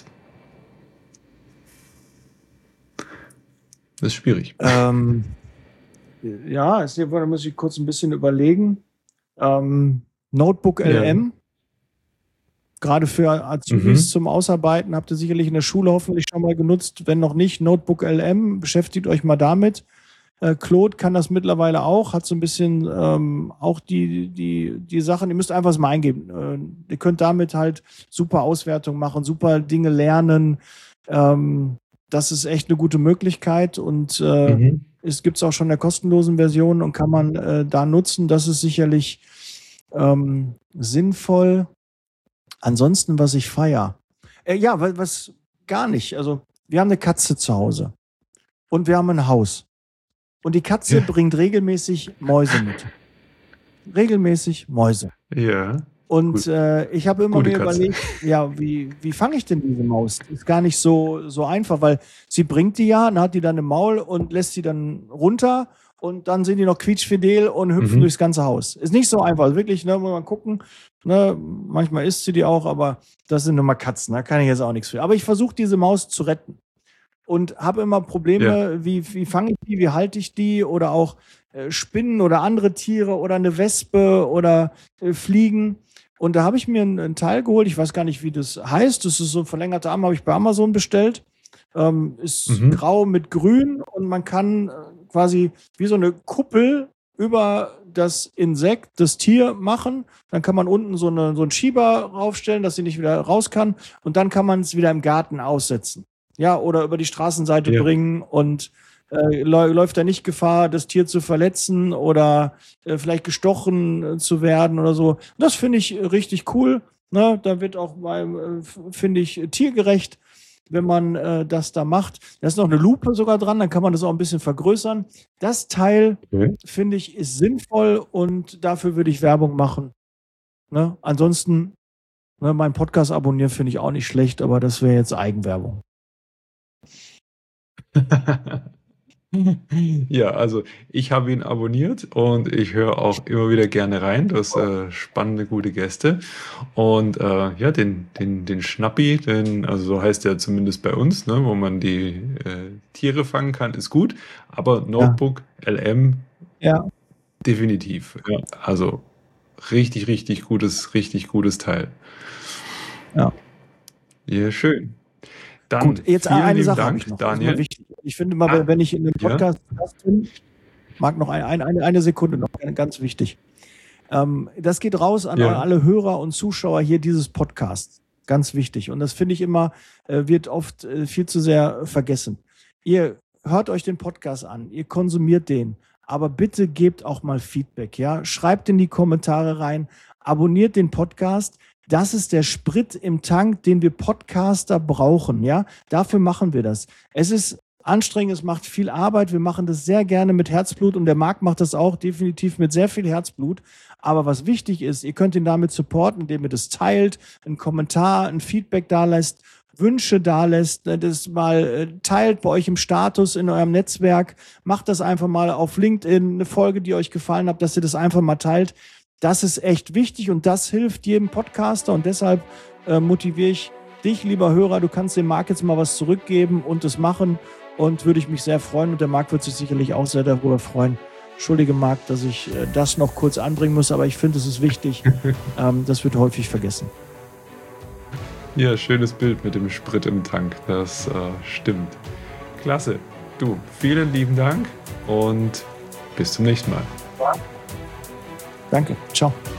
Das ist schwierig.
Ähm, ja, ist, da muss ich kurz ein bisschen überlegen. Ähm, Notebook L M. Ja. Gerade für Azubis mhm. zum Ausarbeiten habt ihr sicherlich in der Schule hoffentlich schon mal genutzt. Wenn noch nicht, Notebook L M, beschäftigt euch mal damit. Äh, Claude kann das mittlerweile auch, hat so ein bisschen ähm, auch die, die, die Sachen, ihr müsst einfach es mal eingeben. Äh, ihr könnt damit halt super Auswertungen machen, super Dinge lernen. Ähm, das ist echt eine gute Möglichkeit und äh, mhm. es gibt es auch schon in der kostenlosen Version und kann man äh, da nutzen. Das ist sicherlich ähm, sinnvoll. Ansonsten, was ich feiere. Äh, ja, was, was gar nicht. Also, wir haben eine Katze zu Hause und wir haben ein Haus. Und die Katze ja. bringt regelmäßig Mäuse mit. Regelmäßig Mäuse.
Ja.
Und äh, ich habe immer Gute mir Katze. überlegt, ja, wie, wie fange ich denn diese Maus? Ist gar nicht so, so einfach, weil sie bringt die ja, dann hat die dann im Maul und lässt sie dann runter und dann sind die noch quietschfidel und hüpfen mhm. durchs ganze Haus. Ist nicht so einfach, wirklich, ne, muss man gucken. Ne, manchmal isst sie die auch, aber das sind nun mal Katzen, da kann ich jetzt auch nichts für. Aber ich versuche diese Maus zu retten und habe immer Probleme, ja. wie, wie fange ich die, wie halte ich die oder auch äh, Spinnen oder andere Tiere oder eine Wespe oder äh, Fliegen. Und da habe ich mir einen, einen Teil geholt, ich weiß gar nicht, wie das heißt, das ist so ein verlängerter Arm, habe ich bei Amazon bestellt, ähm, ist mhm. grau mit grün und man kann äh, quasi wie so eine Kuppel über das Insekt, das Tier machen, dann kann man unten so, eine, so einen Schieber raufstellen, dass sie nicht wieder raus kann und dann kann man es wieder im Garten aussetzen, ja, oder über die Straßenseite ja. bringen und Äh, läuft da nicht Gefahr, das Tier zu verletzen oder äh, vielleicht gestochen äh, zu werden oder so. Das finde ich richtig cool. Ne? Da wird auch mal, äh, finde ich, tiergerecht, wenn man äh, das da macht. Da ist noch eine Lupe sogar dran, dann kann man das auch ein bisschen vergrößern. Das Teil, okay. finde ich, ist sinnvoll und dafür würde ich Werbung machen. Ne? Ansonsten, ne, meinen Podcast abonnieren finde ich auch nicht schlecht, aber das wäre jetzt Eigenwerbung.
Ja, also ich habe ihn abonniert und ich höre auch immer wieder gerne rein. Du hast äh, spannende, gute Gäste. Und äh, ja, den, den, den Schnappi, den, also so heißt der zumindest bei uns, ne, wo man die äh, Tiere fangen kann, ist gut. Aber Notebook ja. L M
ja.
definitiv. Ja, also richtig, richtig gutes, richtig gutes Teil.
Ja.
Ja, schön. Dann
Gut, jetzt
vielen
eine
lieben
Sache
Dank,
habe ich noch.
Daniel.
Wichtig. Ich finde mal, ah, wenn ich in einem Podcast ja? bin, mag noch ein, ein, eine, eine Sekunde noch, ganz wichtig. Ähm, das geht raus an ja. alle Hörer und Zuschauer hier dieses Podcasts. Ganz wichtig. Und das finde ich immer, äh, wird oft äh, viel zu sehr vergessen. Ihr hört euch den Podcast an, ihr konsumiert den, aber bitte gebt auch mal Feedback. Ja? Schreibt in die Kommentare rein, abonniert den Podcast. Das ist der Sprit im Tank, den wir Podcaster brauchen. Ja, dafür machen wir das. Es ist anstrengend, es macht viel Arbeit. Wir machen das sehr gerne mit Herzblut und der Marc macht das auch definitiv mit sehr viel Herzblut. Aber was wichtig ist, ihr könnt ihn damit supporten, indem ihr das teilt, einen Kommentar, ein Feedback da lässt, Wünsche da lässt, das mal teilt bei euch im Status in eurem Netzwerk. Macht das einfach mal auf LinkedIn, eine Folge, die euch gefallen hat, dass ihr das einfach mal teilt. Das ist echt wichtig und das hilft jedem Podcaster und deshalb äh, motiviere ich dich, lieber Hörer, du kannst dem Marc jetzt mal was zurückgeben und das machen und würde ich mich sehr freuen und der Marc wird sich sicherlich auch sehr darüber freuen. Entschuldige, Marc, dass ich äh, das noch kurz anbringen muss, aber ich finde, es ist wichtig. ähm, das wird häufig vergessen.
Ja, schönes Bild mit dem Sprit im Tank, das äh, stimmt. Klasse. Du, vielen lieben Dank und bis zum nächsten Mal.
Danke. Ciao.